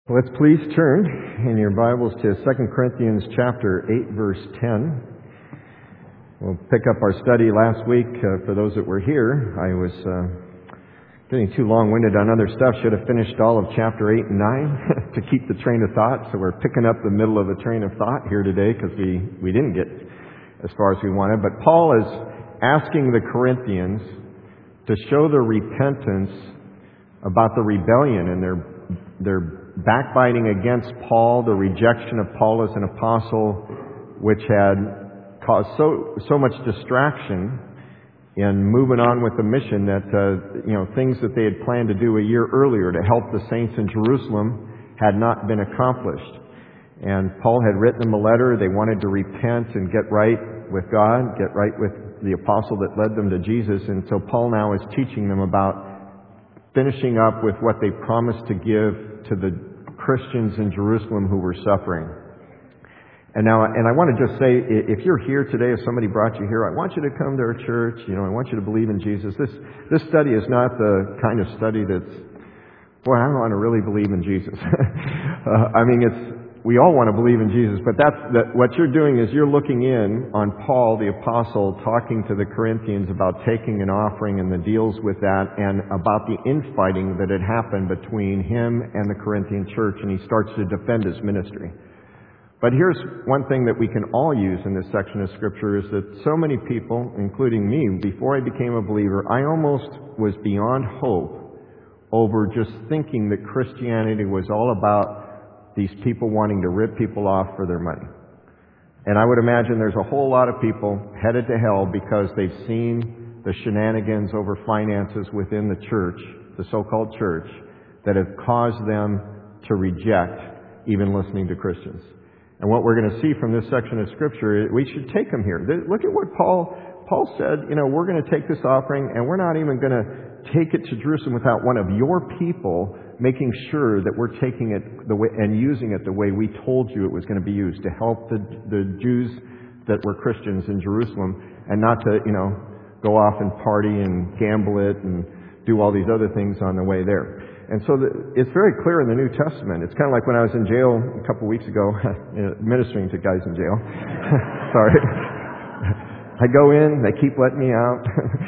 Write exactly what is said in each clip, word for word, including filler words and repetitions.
Let's please turn in your Bibles to Second Corinthians chapter eight, verse ten. We'll pick up our study last week. Uh, for those that were here, I was uh, getting too long-winded on other stuff. Should have finished all of chapter eight and nine to keep the train of thought. So we're picking up the middle of the train of thought here today because we, we didn't get as far as we wanted. But Paul is asking the Corinthians to show their repentance about the rebellion and their their backbiting against Paul, the rejection of Paul as an apostle, which had caused so so much distraction in moving on with the mission that uh, you know things that they had planned to do a year earlier to help the saints in Jerusalem had not been accomplished. And Paul had written them a letter. They wanted to repent and get right with God, get right with the apostle that led them to Jesus. And so Paul now is teaching them about finishing up with what they promised to give to the Christians in Jerusalem who were suffering. And now, and I want to just say, if you're here today, if somebody brought you here, I want you to come to our church. You know, I want you to believe in Jesus. This this study is not the kind of study that's, boy, I want to really believe in Jesus. uh, I mean, it's we all want to believe in Jesus, but that's that. What you're doing is you're looking in on Paul, the apostle, talking to the Corinthians about taking an offering and the deals with that, and about the infighting that had happened between him and the Corinthian church, and he starts to defend his ministry. But here's one thing that we can all use in this section of Scripture is that so many people, including me, before I became a believer, I almost was beyond hope over just thinking that Christianity was all about these people wanting to rip people off for their money. And I would imagine there's a whole lot of people headed to hell because they've seen the shenanigans over finances within the church, the so-called church, that have caused them to reject even listening to Christians. And what we're going to see from this section of Scripture, we should take them here. Look at what Paul Paul said, you know, we're going to take this offering and we're not even going to take it to Jerusalem without one of your people making sure that we're taking it the way and using it the way we told you it was going to be used, to help the the Jews that were Christians in Jerusalem, and not to, you know, go off and party and gamble it and do all these other things on the way there. And so the, it's very clear in the New Testament. It's kind of like when I was in jail a couple of weeks ago, you know, ministering to guys in jail. Sorry. I go in, they keep letting me out.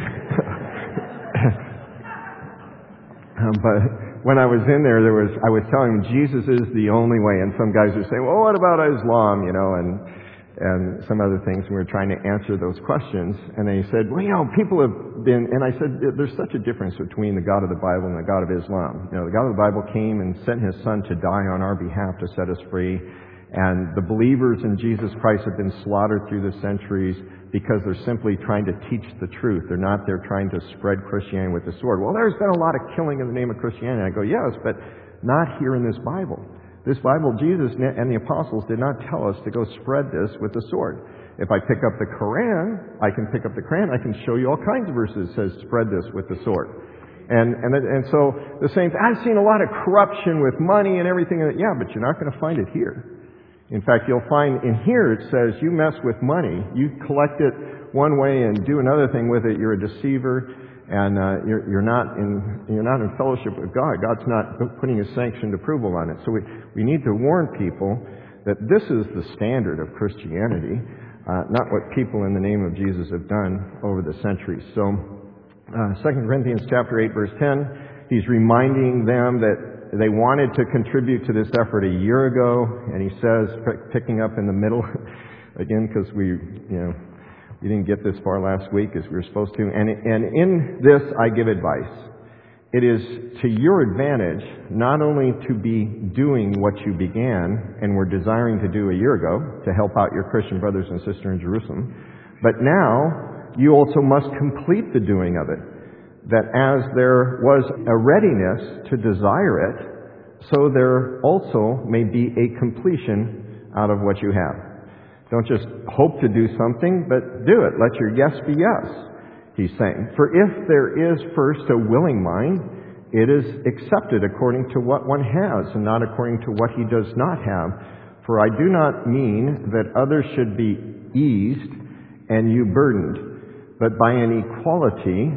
um, but when I was in there, there was I was telling them Jesus is the only way, and some guys would say, "Well, what about Islam?" You know, and and some other things. And we were trying to answer those questions, and they said, "Well, you know, people have been," and I said, "There's such a difference between the God of the Bible and the God of Islam. You know, the God of the Bible came and sent His Son to die on our behalf to set us free, and the believers in Jesus Christ have been slaughtered through the centuries because they're simply trying to teach the truth. They're not there trying to spread Christianity with the sword. Well, there's been a lot of killing in the name of Christianity." I go, yes, but not here in this Bible. This Bible, Jesus and the apostles did not tell us to go spread this with the sword. If I pick up the Quran, I can pick up the Quran, I can show you all kinds of verses that says spread this with the sword. And and and so the same, I've seen a lot of corruption with money and everything. Yeah, but you're not going to find it here. In fact, you'll find in here it says you mess with money, you collect it one way and do another thing with it, you're a deceiver, and uh, you're, you're not in you're not in fellowship with God. God's not putting His sanctioned approval on it. So we, we need to warn people that this is the standard of Christianity, uh, not what people in the name of Jesus have done over the centuries. So uh, Second Corinthians chapter eight, verse ten, he's reminding them that they wanted to contribute to this effort a year ago, and he says, picking up in the middle, again, because we, you know, we didn't get this far last week as we were supposed to. And, and in this, I give advice. It is to your advantage not only to be doing what you began and were desiring to do a year ago to help out your Christian brothers and sisters in Jerusalem, but now you also must complete the doing of it, that as there was a readiness to desire it, so there also may be a completion out of what you have. Don't just hope to do something, but do it. Let your yes be yes, he's saying. For if there is first a willing mind, it is accepted according to what one has, and not according to what he does not have. For I do not mean that others should be eased and you burdened, but by an equality,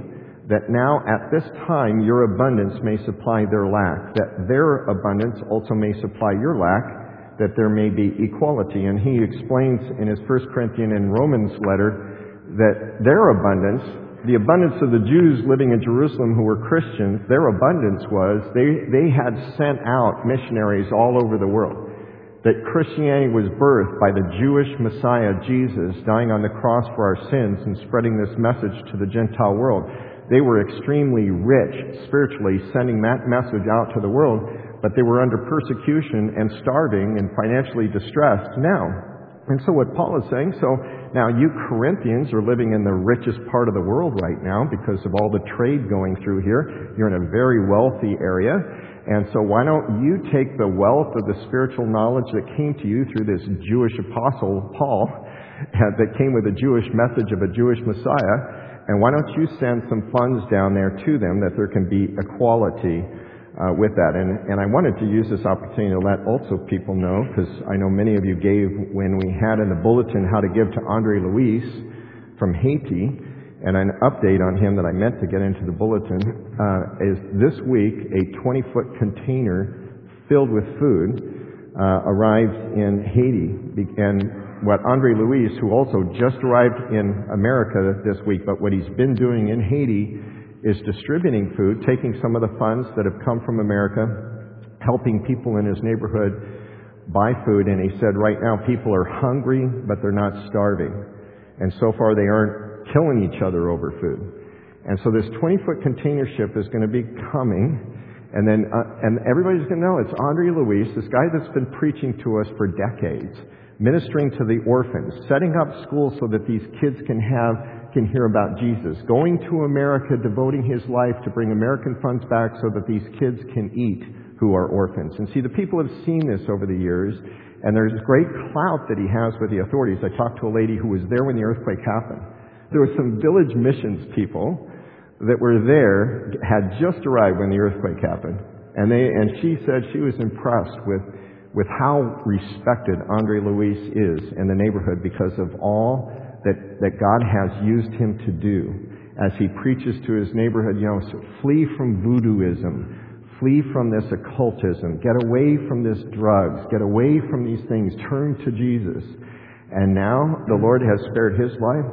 that now at this time your abundance may supply their lack, that their abundance also may supply your lack, that there may be equality. And he explains in his First Corinthians and Romans letter that their abundance, the abundance of the Jews living in Jerusalem who were Christians, their abundance was they, they had sent out missionaries all over the world. That Christianity was birthed by the Jewish Messiah, Jesus, dying on the cross for our sins and spreading this message to the Gentile world. They were extremely rich spiritually, sending that message out to the world, but they were under persecution and starving and financially distressed now. And so what Paul is saying, so now you Corinthians are living in the richest part of the world right now because of all the trade going through here. You're in a very wealthy area. And so why don't you take the wealth of the spiritual knowledge that came to you through this Jewish apostle, Paul, that came with a Jewish message of a Jewish Messiah, and why don't you send some funds down there to them that there can be equality uh, with that. And, and I wanted to use this opportunity to let also people know, because I know many of you gave when we had in the bulletin how to give to Andre Luis from Haiti, and an update on him that I meant to get into the bulletin, uh, is this week a twenty-foot container filled with food uh, arrived in Haiti. And what Andre Luis, who also just arrived in America this week, but what he's been doing in Haiti is distributing food, taking some of the funds that have come from America, helping people in his neighborhood buy food. And he said right now people are hungry, but they're not starving. And so far they aren't killing each other over food. And so this twenty-foot container ship is going to be coming. And then, uh, and everybody's going to know it's Andre Luis, this guy that's been preaching to us for decades, ministering to the orphans, setting up schools so that these kids can have, can hear about Jesus, going to America, devoting his life to bring American funds back so that these kids can eat who are orphans. And see, the people have seen this over the years, and there's great clout that he has with the authorities. I talked to a lady who was there when the earthquake happened. There were some village missions people that were there, had just arrived when the earthquake happened. And they, and she said she was impressed with, with how respected Andre Luis is in the neighborhood because of all that, that God has used him to do as he preaches to his neighborhood. You know, so flee from voodooism, flee from this occultism, get away from this drugs, get away from these things, turn to Jesus. And now the Lord has spared his life.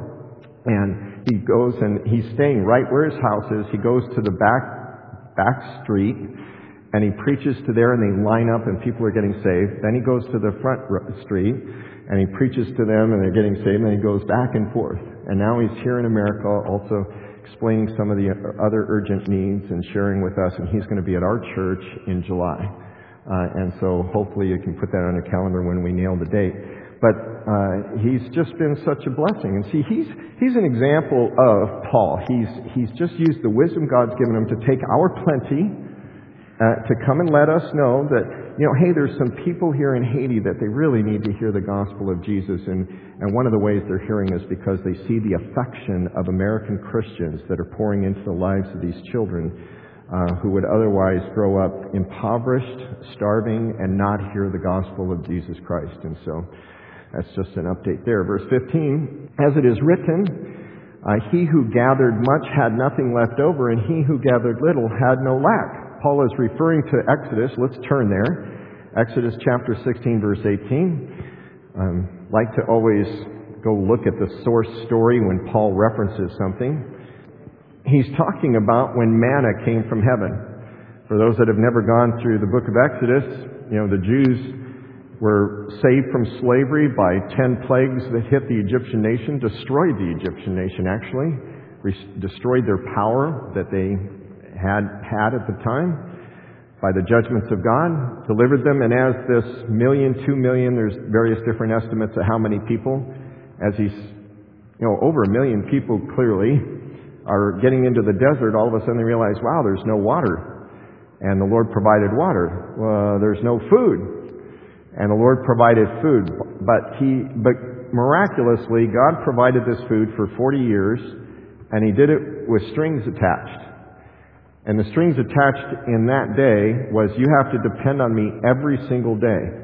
And he goes and he's staying right where his house is. He goes to the back back street and he preaches to there, and they line up and people are getting saved. Then he goes to the front street and he preaches to them and they're getting saved. And then he goes back and forth. And now he's here in America also explaining some of the other urgent needs and sharing with us. And he's going to be at our church in July. Uh, and so hopefully you can put that on your calendar when we nail the date. But uh, he's just been such a blessing. And see, he's he's an example of Paul. He's he's just used the wisdom God's given him to take our plenty, uh, to come and let us know that, you know, hey, there's some people here in Haiti that they really need to hear the gospel of Jesus. And, and one of the ways they're hearing is because they see the affection of American Christians that are pouring into the lives of these children uh, who would otherwise grow up impoverished, starving, and not hear the gospel of Jesus Christ. And so that's just an update there. Verse fifteen, as it is written, uh, he who gathered much had nothing left over, and he who gathered little had no lack. Paul is referring to Exodus. Let's turn there. Exodus chapter sixteen, verse eighteen. Um, like to always go look at the source story when Paul references something. He's talking about when manna came from heaven. For those that have never gone through the book of Exodus, you know, the Jews were saved from slavery by ten plagues that hit the Egyptian nation, destroyed the Egyptian nation actually, re- destroyed their power that they had had at the time by the judgments of God, delivered them. And as this million, two million, there's various different estimates of how many people, as he's, you know, over a million people clearly are getting into the desert, all of a sudden they realize, wow, there's no water. And the Lord provided water. Well, there's no food. And the Lord provided food, but he, but miraculously, God provided this food for forty years, and he did it with strings attached. And the strings attached in that day was, you have to depend on me every single day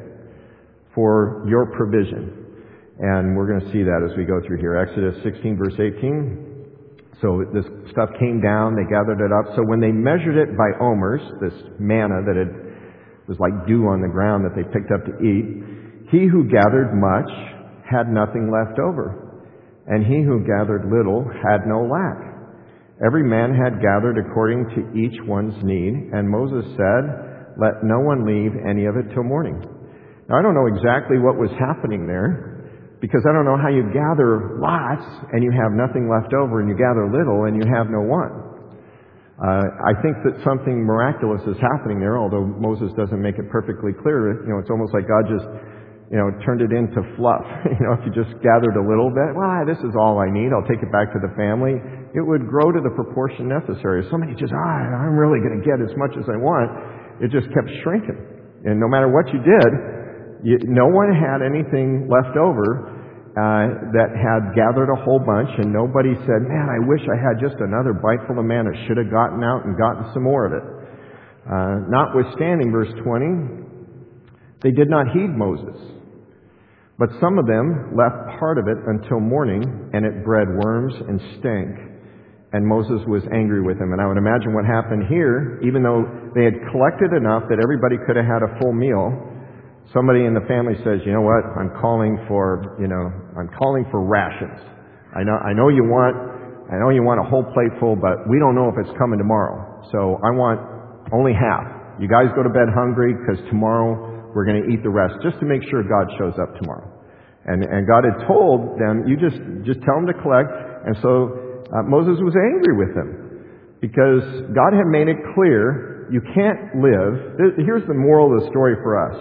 for your provision. And we're going to see that as we go through here. Exodus sixteen, verse eighteen So this stuff came down, they gathered it up. So when they measured it by omers, this manna that had, was like dew on the ground that they picked up to eat, he who gathered much had nothing left over, and he who gathered little had no lack. Every man had gathered according to each one's need, and Moses said, "Let no one leave any of it till morning." Now I don't know exactly what was happening there, because I don't know how you gather lots and you have nothing left over, and you gather little and you have no one. Uh, I think that something miraculous is happening there, although Moses doesn't make it perfectly clear. You know, it's almost like God just, you know, turned it into fluff. You know, if you just gathered a little bit, well, this is all I need, I'll take it back to the family. It would grow to the proportion necessary. If somebody just, ah, I'm really going to get as much as I want, it just kept shrinking. And no matter what you did, You, no one had anything left over uh, that had gathered a whole bunch, and nobody said, "Man, I wish I had just another bite full of manna. Should have gotten out and gotten some more of it." Uh, notwithstanding, verse twenty, they did not heed Moses, but some of them left part of it until morning, and it bred worms and stank. And Moses was angry with them. And I would imagine what happened here, even though they had collected enough that everybody could have had a full meal, somebody in the family says, "You know what? I'm calling for, you know, I'm calling for rations. I know, I know you want, I know you want a whole plate full, but we don't know if it's coming tomorrow. So I want only half. You guys go to bed hungry, because tomorrow we're going to eat the rest, just to make sure God shows up tomorrow." And and God had told them, "You just just tell them to collect." And so uh, Moses was angry with them, because God had made it clear you can't live. Here's the moral of the story for us.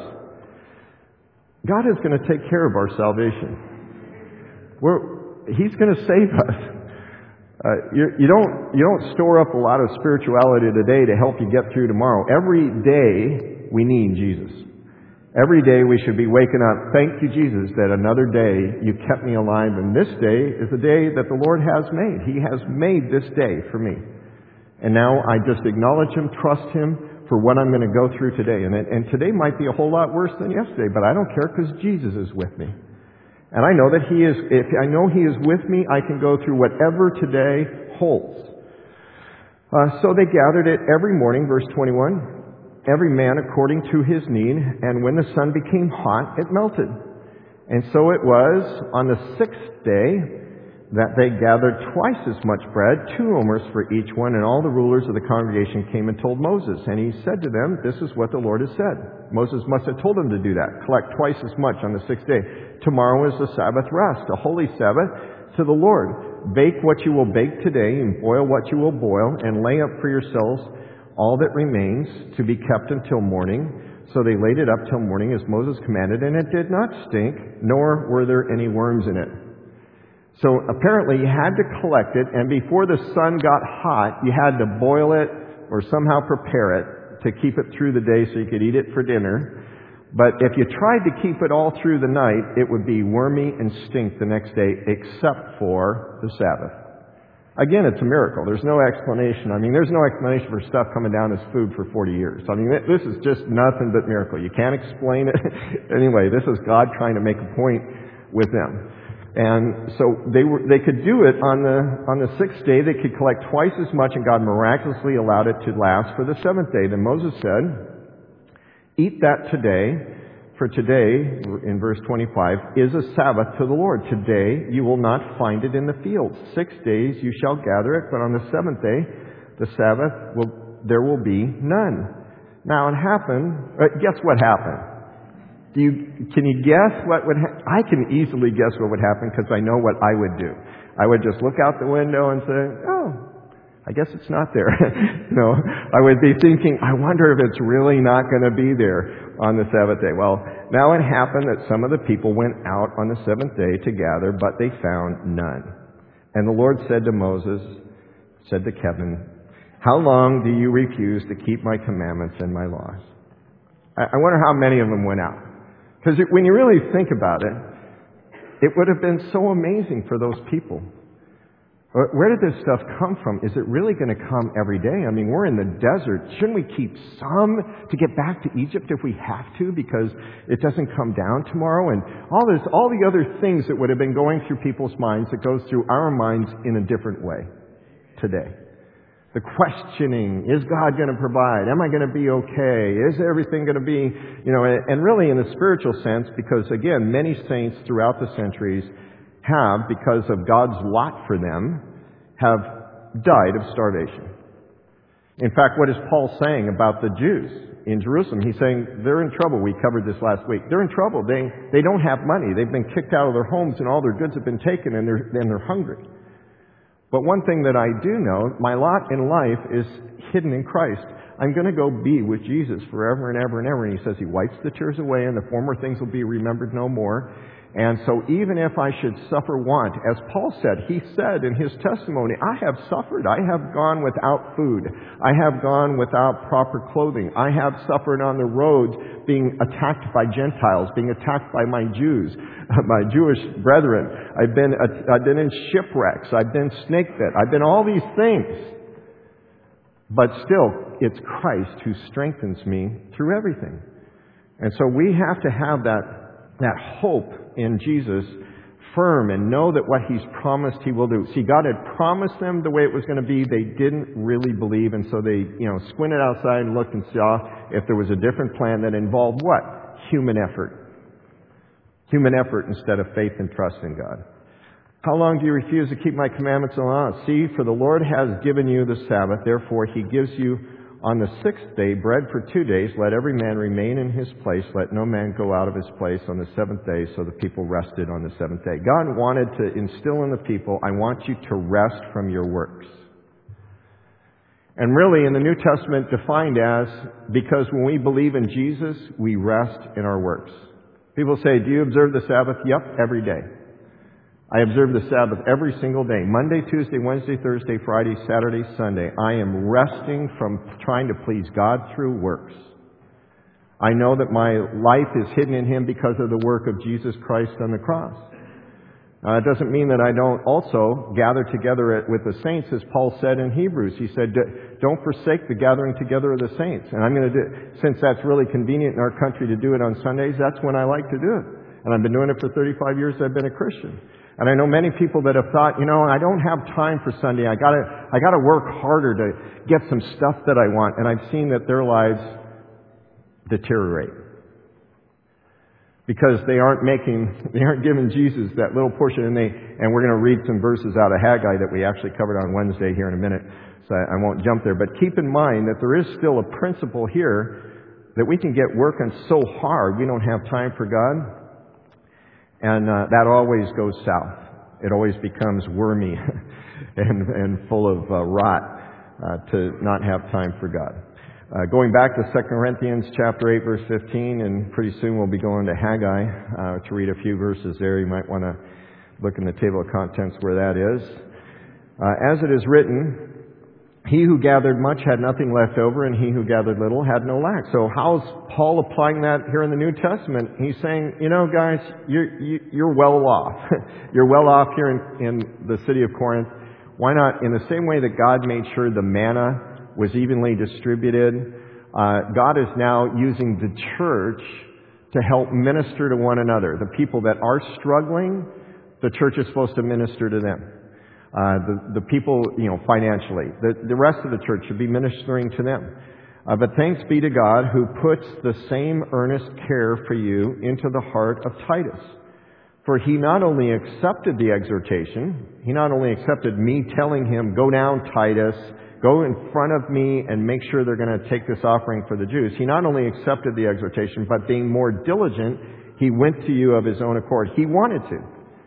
God is going to take care of our salvation. We're, He's going to save us. Uh, you, you don't you don't store up a lot of spirituality today to help you get through tomorrow. Every day we need Jesus. Every day we should be waking up, "Thank you, Jesus, that another day you kept me alive, and this day is the day that the Lord has made. He has made this day for me. And now I just acknowledge Him, trust Him for what I'm going to go through today. And, it, and today might be a whole lot worse than yesterday, but I don't care, because Jesus is with me. And I know that He is, if I know He is with me, I can go through whatever today holds." Uh, so they gathered it every morning, verse twenty-one, every man according to his need, and when the sun became hot, it melted. And so it was on the sixth day that they gathered twice as much bread, two omers for each one, and all the rulers of the congregation came and told Moses. And he said to them, "This is what the Lord has said." Moses must have told them to do that. Collect twice as much on the sixth day. Tomorrow is the Sabbath rest, a holy Sabbath to the Lord. Bake what you will bake today, and boil what you will boil, and lay up for yourselves all that remains to be kept until morning. So they laid it up till morning as Moses commanded, and it did not stink, nor were there any worms in it. So apparently you had to collect it, and before the sun got hot, you had to boil it or somehow prepare it to keep it through the day so you could eat it for dinner. But if you tried to keep it all through the night, it would be wormy and stink the next day, except for the Sabbath. Again, it's a miracle. There's no explanation. I mean, there's no explanation for stuff coming down as food for forty years. I mean, this is just nothing but miracle. You can't explain it. Anyway, this is God trying to make a point with them. And so they were, they could do it on the, on the sixth day. They could collect twice as much, and God miraculously allowed it to last for the seventh day. Then Moses said, "Eat that today, for today," in verse twenty-five, "is a Sabbath to the Lord. Today you will not find it in the fields. Six days you shall gather it, but on the seventh day, the Sabbath, will, there will be none." Now it happened, uh, guess what happened? Do you, can you guess what would happen? I can easily guess what would happen, because I know what I would do. I would just look out the window and say, "Oh, I guess it's not there." No, I would be thinking, I wonder if it's really not going to be there on the seventh day. Well, now it happened that some of the people went out on the seventh day to gather, but they found none. And the Lord said to Moses, said to Kevin, "How long do you refuse to keep my commandments and my laws?" I wonder how many of them went out. Because when you really think about it, it would have been so amazing for those people. Where did this stuff come from? Is it really going to come every day? I mean, we're in the desert. Shouldn't we keep some to get back to Egypt if we have to, because it doesn't come down tomorrow? And all this, all the other things that would have been going through people's minds that goes through our minds in a different way. today. The questioning, is God going to provide? Am I going to be okay? Is everything going to be, you know, and really in the spiritual sense, because again, many saints throughout the centuries have, because of God's lot for them, have died of starvation. In fact, what is Paul saying about the Jews in Jerusalem? He's saying they're in trouble. We covered this last week. They're in trouble. They, they don't have money. They've been kicked out of their homes and all their goods have been taken and they're, and they're hungry. But one thing that I do know, my lot in life is hidden in Christ. I'm going to go be with Jesus forever and ever and ever. And he says he wipes the tears away and the former things will be remembered no more. And so even if I should suffer want, as Paul said, he said in his testimony, I have suffered. I have gone without food. I have gone without proper clothing. I have suffered on the roads being attacked by Gentiles, being attacked by my Jews, my Jewish brethren. I've been, I've been in shipwrecks. I've been snake bit. I've been all these things. But still, it's Christ who strengthens me through everything. And so we have to have that that hope in Jesus firm and know that what He's promised He will do. See, God had promised them the way it was going to be. They didn't really believe, and so they, you know, squinted outside and looked and saw if there was a different plan that involved what? Human effort. Human effort instead of faith and trust in God. How long do you refuse to keep my commandments and laws? See, for the Lord has given you the Sabbath, therefore He gives you on the sixth day, bread for two days, let every man remain in his place. Let no man go out of his place on the seventh day. So the people rested on the seventh day. God wanted to instill in the people, I want you to rest from your works. And really in the New Testament defined as, because when we believe in Jesus, we rest in our works. People say, do you observe the Sabbath? Yep, every day. I observe the Sabbath every single day. Monday, Tuesday, Wednesday, Thursday, Friday, Saturday, Sunday. I am resting from trying to please God through works. I know that my life is hidden in Him because of the work of Jesus Christ on the cross. Uh, it doesn't mean that I don't also gather together with the saints, as Paul said in Hebrews. He said, don't forsake the gathering together of the saints. And I'm going to do, since that's really convenient in our country to do it on Sundays, that's when I like to do it. And I've been doing it for thirty-five years I've been a Christian. And I know many people that have thought, you know, I don't have time for Sunday. I gotta, I gotta work harder to get some stuff that I want. And I've seen that their lives deteriorate. Because they aren't making, they aren't giving Jesus that little portion. And they, and we're gonna read some verses out of Haggai that we actually covered on Wednesday here in a minute. So I won't jump there. But keep in mind that there is still a principle here that we can get working so hard we don't have time for God. And uh, that always goes south. It always becomes wormy and, and full of uh, rot uh, to not have time for God. Uh, going back to Second Corinthians chapter eight, verse fifteen, and pretty soon we'll be going to Haggai uh, to read a few verses there. You might want to look in the table of contents where that is. Uh, as it is written, he who gathered much had nothing left over, and he who gathered little had no lack. So how's Paul applying that here in the New Testament? He's saying, you know, guys, you're, you're well off. You're well off here in, in the city of Corinth. Why not, in the same way that God made sure the manna was evenly distributed, uh, God is now using the church to help minister to one another. The people that are struggling, the church is supposed to minister to them. Uh, the, the people, you know, financially. The, the rest of the church should be ministering to them. Uh, but thanks be to God who puts the same earnest care for you into the heart of Titus. For he not only accepted the exhortation, he not only accepted me telling him, go down, Titus, go in front of me and make sure they're going to take this offering for the Jews. He not only accepted the exhortation, but being more diligent, he went to you of his own accord. He wanted to.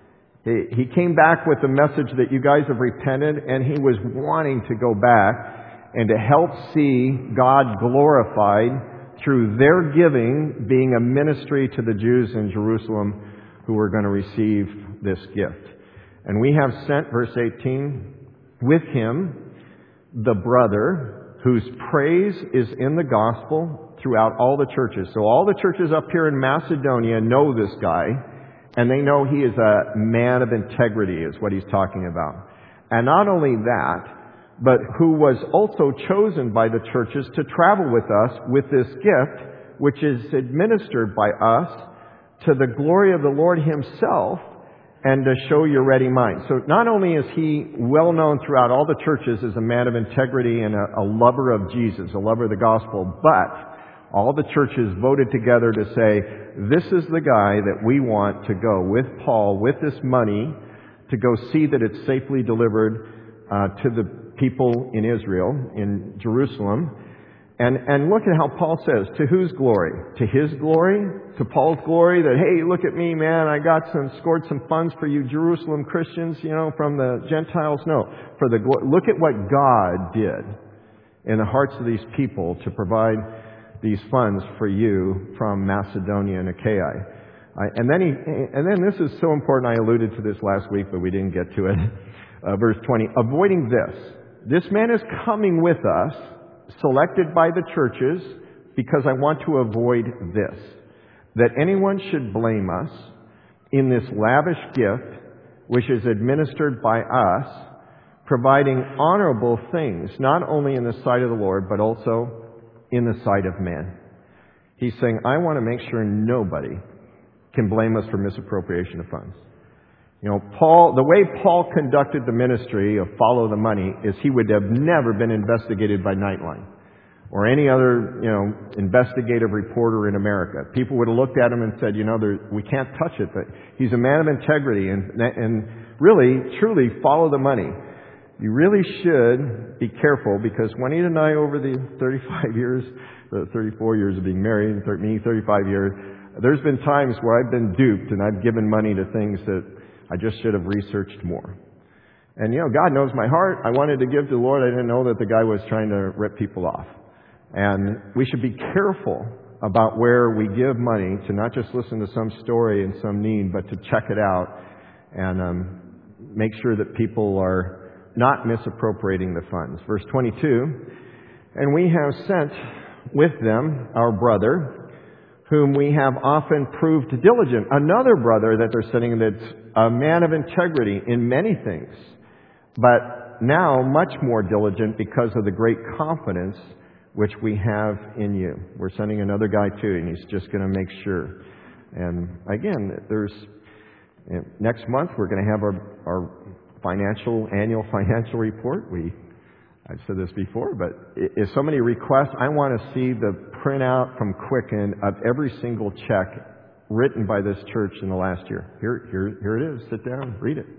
He came back with the message that you guys have repented, and he was wanting to go back and to help see God glorified through their giving being a ministry to the Jews in Jerusalem who were going to receive this gift. And we have sent, verse eighteen, with him the brother whose praise is in the gospel throughout all the churches. So all the churches up here in Macedonia know this guy. And they know he is a man of integrity, is what he's talking about. And not only that, but who was also chosen by the churches to travel with us with this gift, which is administered by us to the glory of the Lord himself, and to show your ready mind. So not only is he well known throughout all the churches as a man of integrity and a, a lover of Jesus, a lover of the gospel, but all the churches voted together to say, this is the guy that we want to go with Paul, with this money, to go see that it's safely delivered uh, to the people in Israel, in Jerusalem. And, and look at how Paul says, to whose glory? To his glory? To Paul's glory? That, hey, look at me, man, I got some, scored some funds for you Jerusalem Christians, you know, from the Gentiles. No. For the glo- look at what God did in the hearts of these people to provide these funds for you from Macedonia and Achaia. I, and then he, and then this is so important. I alluded to this last week, but we didn't get to it. Uh, verse twenty, avoiding this. This man is coming with us, selected by the churches, because I want to avoid this, that anyone should blame us in this lavish gift, which is administered by us, providing honorable things, not only in the sight of the Lord, but also in the sight of man. He's saying, I want to make sure nobody can blame us for misappropriation of funds. You know, Paul, the way Paul conducted the ministry of follow the money is he would have never been investigated by Nightline or any other, you know, investigative reporter in America. People would have looked at him and said, you know, there, we can't touch it, but he's a man of integrity and, and really, truly follow the money. You really should be careful, because Juanita and I, over the thirty-five years, the thirty-four years of being married, and me thirty-five years, there's been times where I've been duped and I've given money to things that I just should have researched more. And, you know, God knows my heart. I wanted to give to the Lord. I didn't know that the guy was trying to rip people off. And we should be careful about where we give money, to not just listen to some story and some need, but to check it out and um, make sure that people are not misappropriating the funds. Verse twenty-two, and we have sent with them our brother, whom we have often proved diligent. Another brother that they're sending that's a man of integrity in many things, but now much more diligent because of the great confidence which we have in you. We're sending another guy too, and he's just going to make sure. And again, there's next month we're going to have our, our financial annual financial report. We I've said this before, but if so many requests, I want to see the printout from Quicken of every single check written by this church in the last year. Here, here, here it is. Sit down, read it.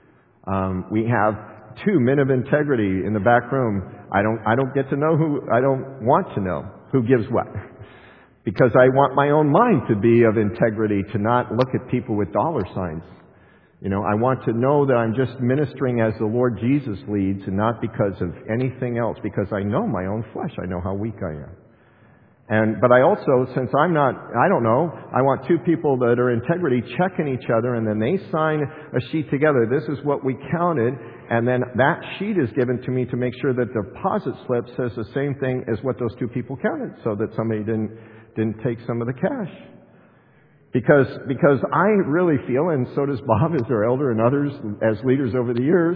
Um, we have two men of integrity in the back room. I don't, I don't get to know who, I don't want to know who gives what, because I want my own mind to be of integrity, to not look at people with dollar signs. You know, I want to know that I'm just ministering as the Lord Jesus leads, and not because of anything else, because I know my own flesh. I know how weak I am. And, but I also, since I'm not, I don't know, I want two people that are integrity checking each other, and then they sign a sheet together. This is what we counted, and then that sheet is given to me to make sure that the deposit slip says the same thing as what those two people counted, so that somebody didn't, didn't take some of the cash. Because, because I really feel, and so does Bob as our elder and others as leaders over the years,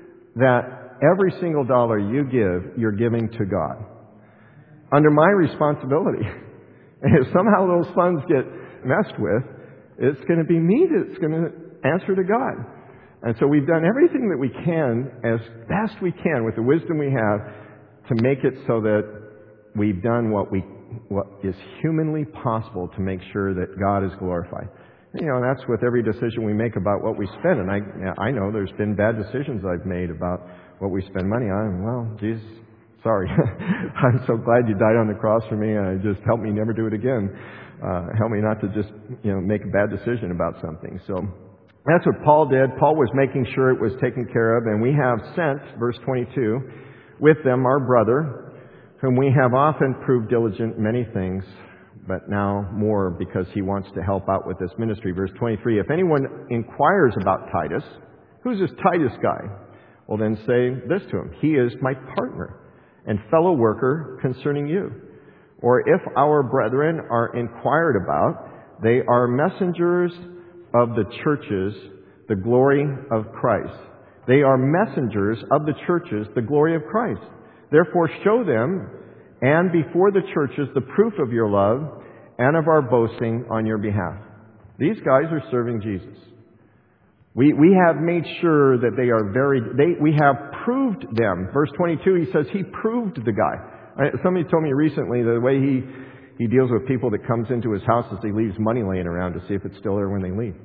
that every single dollar you give, you're giving to God, under my responsibility. And if somehow those funds get messed with, it's going to be me that's going to answer to God. And so we've done everything that we can, as best we can, with the wisdom we have, to make it so that we've done what we what is humanly possible to make sure that God is glorified. You know, and that's with every decision we make about what we spend. And I I know there's been bad decisions I've made about what we spend money on. Well, Jesus, sorry. I'm so glad you died on the cross for me, and just help me never do it again. Uh, help me not to just, you know, make a bad decision about something. So that's what Paul did. Paul was making sure it was taken care of. And we have sent, verse twenty-two, with them our brother, whom we have often proved diligent in many things, but now more because he wants to help out with this ministry. Verse twenty-three, if anyone inquires about Titus, who's this Titus guy? Well, then say this to him: he is my partner and fellow worker concerning you. Or if our brethren are inquired about, they are messengers of the churches, the glory of Christ. They are messengers of the churches, the glory of Christ. Therefore show them, and before the churches, the proof of your love and of our boasting on your behalf. These guys are serving Jesus. We, we have made sure that they are very, they, we have proved them. Verse twenty-two, he says he proved the guy. I, somebody told me recently the way he, he deals with people that comes into his house is he leaves money laying around to see if it's still there when they leave.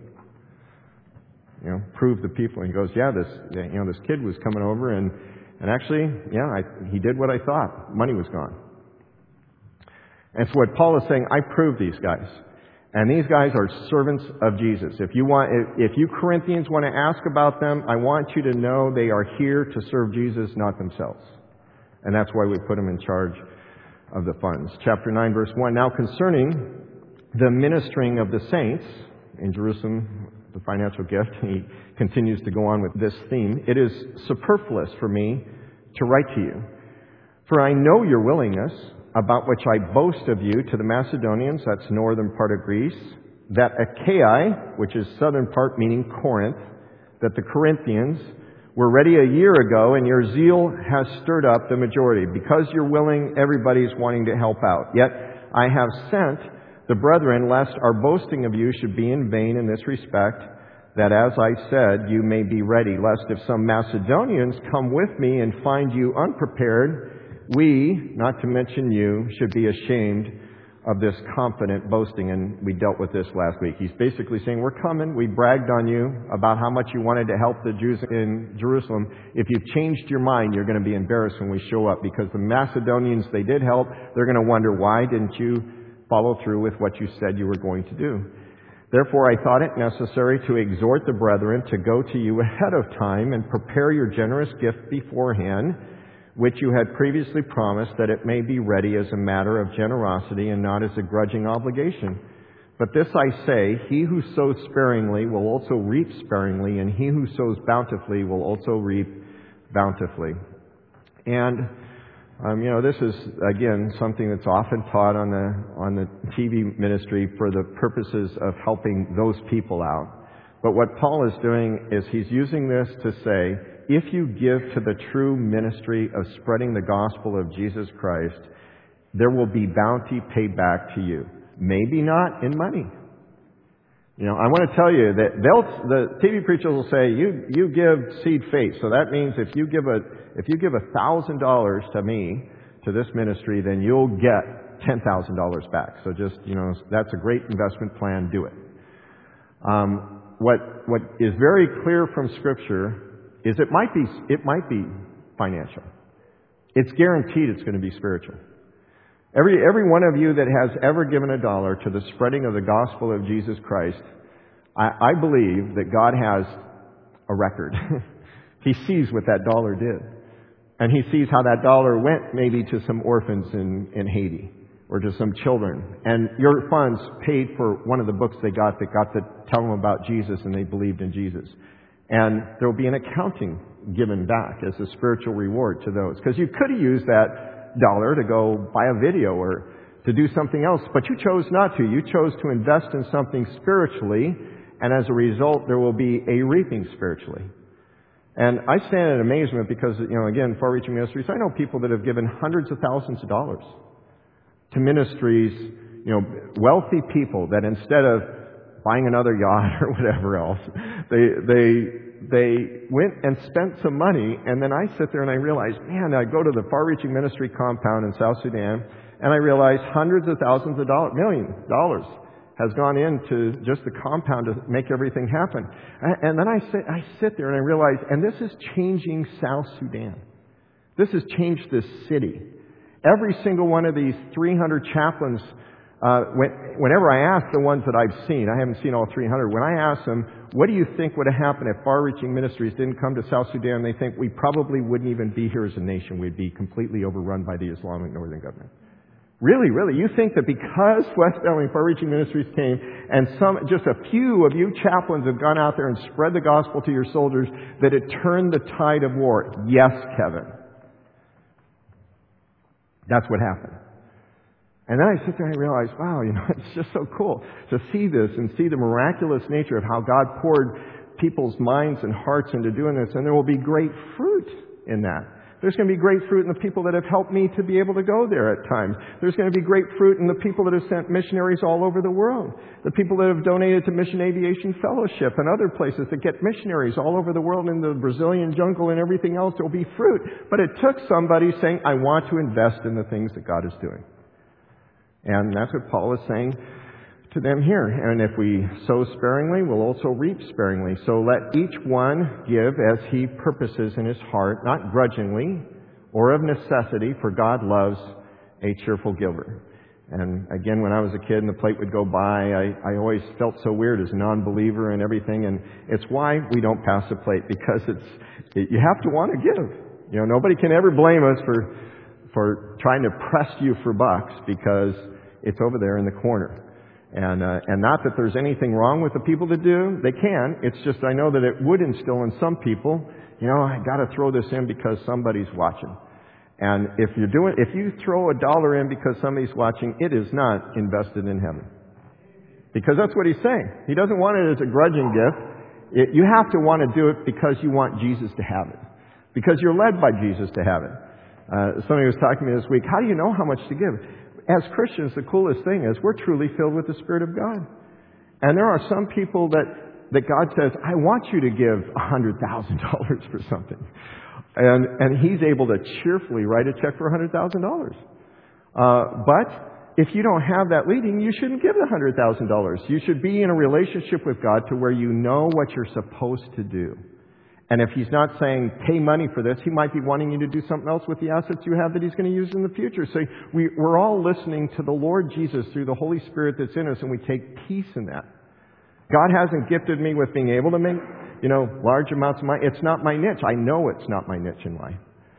You know, prove the people. And he goes, yeah, this, you know, this kid was coming over and, and actually, yeah, I, he did what I thought. Money was gone. And so what Paul is saying, I proved these guys. And these guys are servants of Jesus. If you want, if, if you Corinthians want to ask about them, I want you to know they are here to serve Jesus, not themselves. And that's why we put them in charge of the funds. Chapter nine, verse one. Now concerning the ministering of the saints in Jerusalem, the financial gift, he continues to go on with this theme. It is superfluous for me to write to you, for I know your willingness, about which I boast of you to the Macedonians, that's northern part of Greece, that Achaia, which is southern part meaning Corinth, that the Corinthians were ready a year ago, and your zeal has stirred up the majority. Because you're willing, everybody's wanting to help out. Yet I have sent the brethren, lest our boasting of you should be in vain in this respect, that as I said, you may be ready, lest if some Macedonians come with me and find you unprepared, we, not to mention you, should be ashamed of this confident boasting. And we dealt with this last week. He's basically saying, we're coming. We bragged on you about how much you wanted to help the Jews in Jerusalem. If you've changed your mind, you're going to be embarrassed when we show up, because the Macedonians, they did help. They're going to wonder, why didn't you follow through with what you said you were going to do? Therefore, I thought it necessary to exhort the brethren to go to you ahead of time and prepare your generous gift beforehand, which you had previously promised, that it may be ready as a matter of generosity and not as a grudging obligation. But this I say, he who sows sparingly will also reap sparingly, and he who sows bountifully will also reap bountifully. And, um, you know, this is, again, something that's often taught on the, on the T V ministry for the purposes of helping those people out. But what Paul is doing is he's using this to say, if you give to the true ministry of spreading the gospel of Jesus Christ, there will be bounty paid back to you. Maybe not in money. You know, I want to tell you that they'll, the T V preachers will say, you, you give seed faith. So that means if you give a, if you give a thousand dollars to me, to this ministry, then you'll get ten thousand dollars back. So just, you know, that's a great investment plan. Do it. Um, what, what is very clear from Scripture is it might be, it might be financial. It's guaranteed it's going to be spiritual. Every, every one of you that has ever given a dollar to the spreading of the gospel of Jesus Christ, I, I believe that God has a record. He sees what that dollar did. And He sees how that dollar went maybe to some orphans in, in Haiti or to some children. And your funds paid for one of the books they got that got to tell them about Jesus, and they believed in Jesus. And there will be an accounting given back as a spiritual reward to those. Because you could have used that dollar to go buy a video or to do something else, but you chose not to. You chose to invest in something spiritually, and as a result, there will be a reaping spiritually. And I stand in amazement because, you know, again, far-reaching ministries, I know people that have given hundreds of thousands of dollars to ministries, you know, wealthy people that instead of buying another yacht or whatever else, they they they went and spent some money, and then I sit there and I realize, man, I go to the far-reaching ministry compound in South Sudan, and I realize hundreds of thousands of dollars, million dollars has gone into just the compound to make everything happen. And then I sit, I sit there and I realize, and this is changing South Sudan. This has changed this city. Every single one of these three hundred chaplains, uh, when, whenever I ask the ones that I've seen, I haven't seen all three hundred, when I ask them, what do you think would have happened if far-reaching ministries didn't come to South Sudan? They think we probably wouldn't even be here as a nation. We'd be completely overrun by the Islamic Northern Government. Really, really, you think that because West Valley Far-Reaching Ministries came and some, just a few of you chaplains have gone out there and spread the gospel to your soldiers, that it turned the tide of war? Yes, Kevin. That's what happened. And then I sit there and I realize, wow, you know, it's just so cool to see this and see the miraculous nature of how God poured people's minds and hearts into doing this. And there will be great fruit in that. There's going to be great fruit in the people that have helped me to be able to go there at times. There's going to be great fruit in the people that have sent missionaries all over the world. The people that have donated to Mission Aviation Fellowship and other places that get missionaries all over the world in the Brazilian jungle and everything else. There will be fruit. But it took somebody saying, I want to invest in the things that God is doing. And that's what Paul is saying to them here. And if we sow sparingly, we'll also reap sparingly. So let each one give as he purposes in his heart, not grudgingly or of necessity, for God loves a cheerful giver. And again, when I was a kid and the plate would go by, I, I always felt so weird as a non-believer and everything. And it's why we don't pass the plate, because it's it, you have to want to give. You know, nobody can ever blame us for for trying to press you for bucks, because it's over there in the corner. And uh, and not that there's anything wrong with the people that do. They can. It's just I know that it would instill in some people, you know, I got to throw this in because somebody's watching. And if you're doing, if you throw a dollar in because somebody's watching, it is not invested in heaven. Because that's what he's saying. He doesn't want it as a grudging gift. It, you have to want to do it because you want Jesus to have it. Because you're led by Jesus to have it. Uh, somebody was talking to me this week, how do you know how much to give? As Christians, the coolest thing is we're truly filled with the Spirit of God. And there are some people that, that God says, I want you to give one hundred thousand dollars for something. And, and He's able to cheerfully write a check for one hundred thousand dollars. Uh, but if you don't have that leading, you shouldn't give the one hundred thousand dollars. You should be in a relationship with God to where you know what you're supposed to do. And if He's not saying, pay money for this, He might be wanting you to do something else with the assets you have that He's going to use in the future. So we, we're all listening to the Lord Jesus through the Holy Spirit that's in us, and we take peace in that. God hasn't gifted me with being able to make, you know, large amounts of money. It's not my niche. I know it's not my niche in life.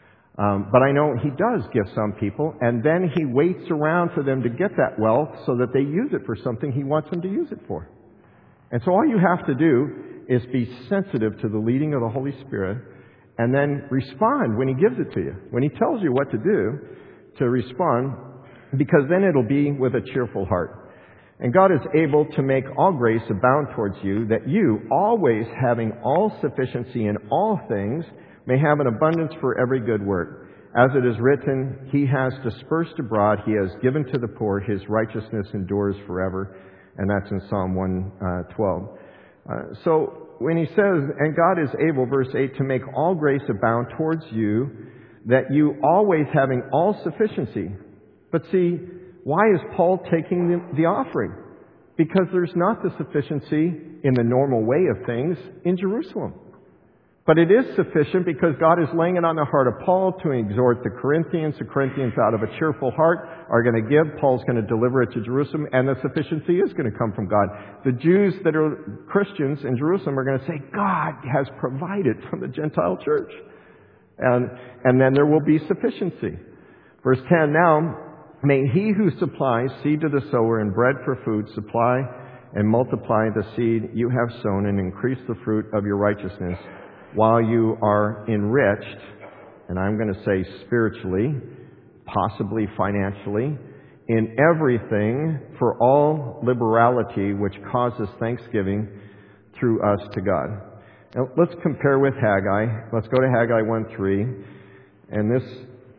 Um, but I know He does give some people, and then He waits around for them to get that wealth so that they use it for something He wants them to use it for. And so all you have to do is be sensitive to the leading of the Holy Spirit, and then respond when He gives it to you. When He tells you what to do, to respond, because then it'll be with a cheerful heart. And God is able to make all grace abound towards you, that you, always having all sufficiency in all things, may have an abundance for every good work. As it is written, He has dispersed abroad, He has given to the poor, His righteousness endures forever. And that's in Psalm one twelve. Uh, so when he says, and God is able, verse eight, to make all grace abound towards you, that you always having all sufficiency. But see, why is Paul taking the, the offering? Because there's not the sufficiency in the normal way of things in Jerusalem. But it is sufficient because God is laying it on the heart of Paul to exhort the Corinthians. The Corinthians, out of a cheerful heart, are going to give. Paul's going to deliver it to Jerusalem, and the sufficiency is going to come from God. The Jews that are Christians in Jerusalem are going to say, God has provided from the Gentile church. And, and then there will be sufficiency. Verse ten, now, may He who supplies seed to the sower and bread for food supply and multiply the seed you have sown and increase the fruit of your righteousness, while you are enriched, and I'm going to say spiritually, possibly financially, in everything for all liberality which causes thanksgiving through us to God. Now, let's compare with Haggai. Let's go to Haggai one three. And this,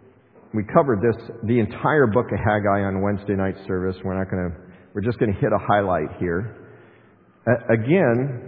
we covered this, the entire book of Haggai on Wednesday night service. We're not going to, we're just going to hit a highlight here. Uh, again,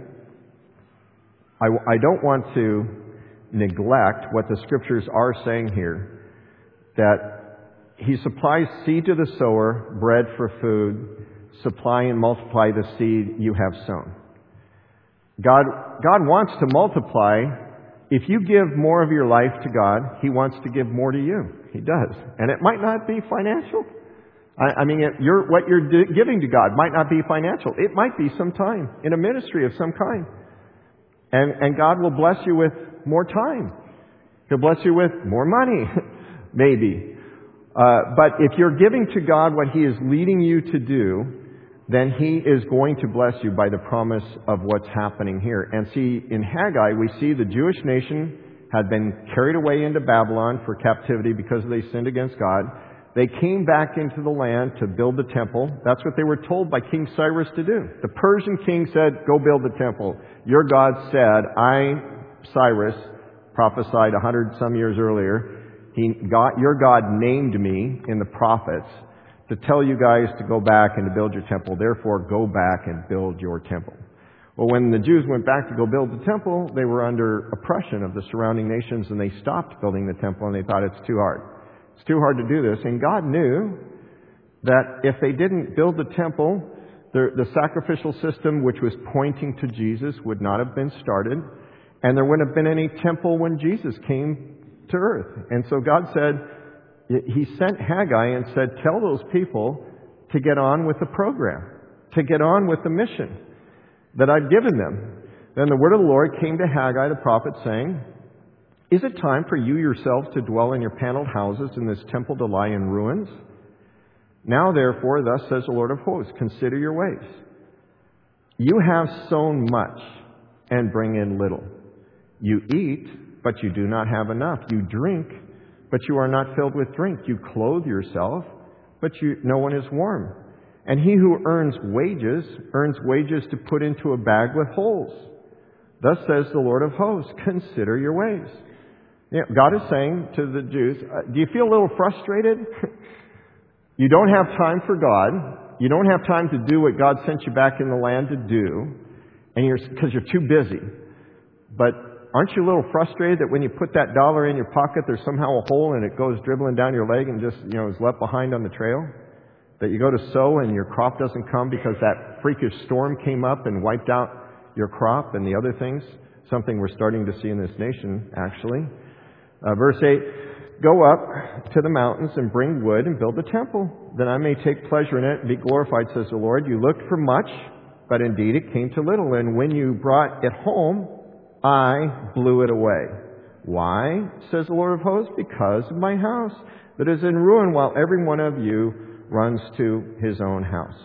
I, I don't want to neglect what the Scriptures are saying here, that He supplies seed to the sower, bread for food, supply and multiply the seed you have sown. God, God wants to multiply. If you give more of your life to God, He wants to give more to you. He does. And it might not be financial. I, I mean, it, you're, what you're do, giving to God might not be financial. It might be some time in a ministry of some kind. And, and God will bless you with more time. He'll bless you with more money, maybe. Uh, but if you're giving to God what He is leading you to do, then He is going to bless you by the promise of what's happening here. And see, in Haggai, we see the Jewish nation had been carried away into Babylon for captivity because they sinned against God. They came back into the land to build the temple. That's what they were told by King Cyrus to do. The Persian king said, go build the temple. Your God said, I, Cyrus, prophesied a hundred some years earlier, He, God, your God named me in the prophets to tell you guys to go back and to build your temple. Therefore, go back and build your temple. Well, when the Jews went back to go build the temple, they were under oppression of the surrounding nations, and they stopped building the temple, and they thought it's too hard. It's too hard to do this. And God knew that if they didn't build the temple, the, the sacrificial system, which was pointing to Jesus, would not have been started, and there wouldn't have been any temple when Jesus came to earth. And so God said, He sent Haggai and said, tell those people to get on with the program, to get on with the mission that I've given them. Then the word of the Lord came to Haggai the prophet, saying, is it time for you yourselves to dwell in your paneled houses and this temple to lie in ruins? Now therefore, thus says the Lord of hosts, consider your ways. You have sown much and bring in little. You eat, but you do not have enough. You drink, but you are not filled with drink. You clothe yourself, but you, no one is warm. And he who earns wages, earns wages to put into a bag with holes. Thus says the Lord of hosts, consider your ways. You know, God is saying to the Jews, uh, do you feel a little frustrated? You don't have time for God. You don't have time to do what God sent you back in the land to do, and you're because you're too busy. But aren't you a little frustrated that when you put that dollar in your pocket, there's somehow a hole and it goes dribbling down your leg and just, you know, is left behind on the trail? That you go to sow and your crop doesn't come because that freakish storm came up and wiped out your crop and the other things? Something we're starting to see in this nation, actually. Uh, verse eight, go up to the mountains and bring wood and build a temple, that I may take pleasure in it and be glorified, says the Lord. You looked for much, but indeed it came to little. And when you brought it home, I blew it away. Why, says the Lord of hosts? Because of my house that is in ruin, while every one of you runs to his own house.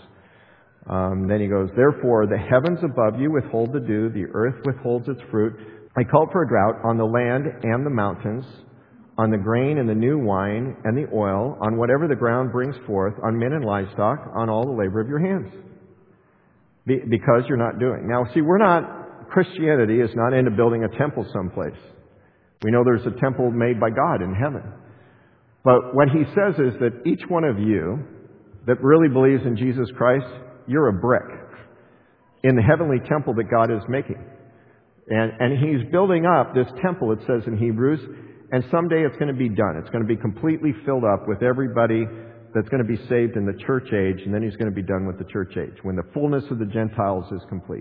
Um, then he goes, therefore the heavens above you withhold the dew, the earth withholds its fruit. I call for a drought on the land and the mountains, on the grain and the new wine and the oil, on whatever the ground brings forth, on men and livestock, on all the labor of your hands. Be- because you're not doing. Now, see, we're not, Christianity is not into building a temple someplace. We know there's a temple made by God in heaven. But what he says is that each one of you that really believes in Jesus Christ, you're a brick in the heavenly temple that God is making. And, and he's building up this temple, it says in Hebrews, and someday it's going to be done. It's going to be completely filled up with everybody that's going to be saved in the church age, and then he's going to be done with the church age, when the fullness of the Gentiles is complete.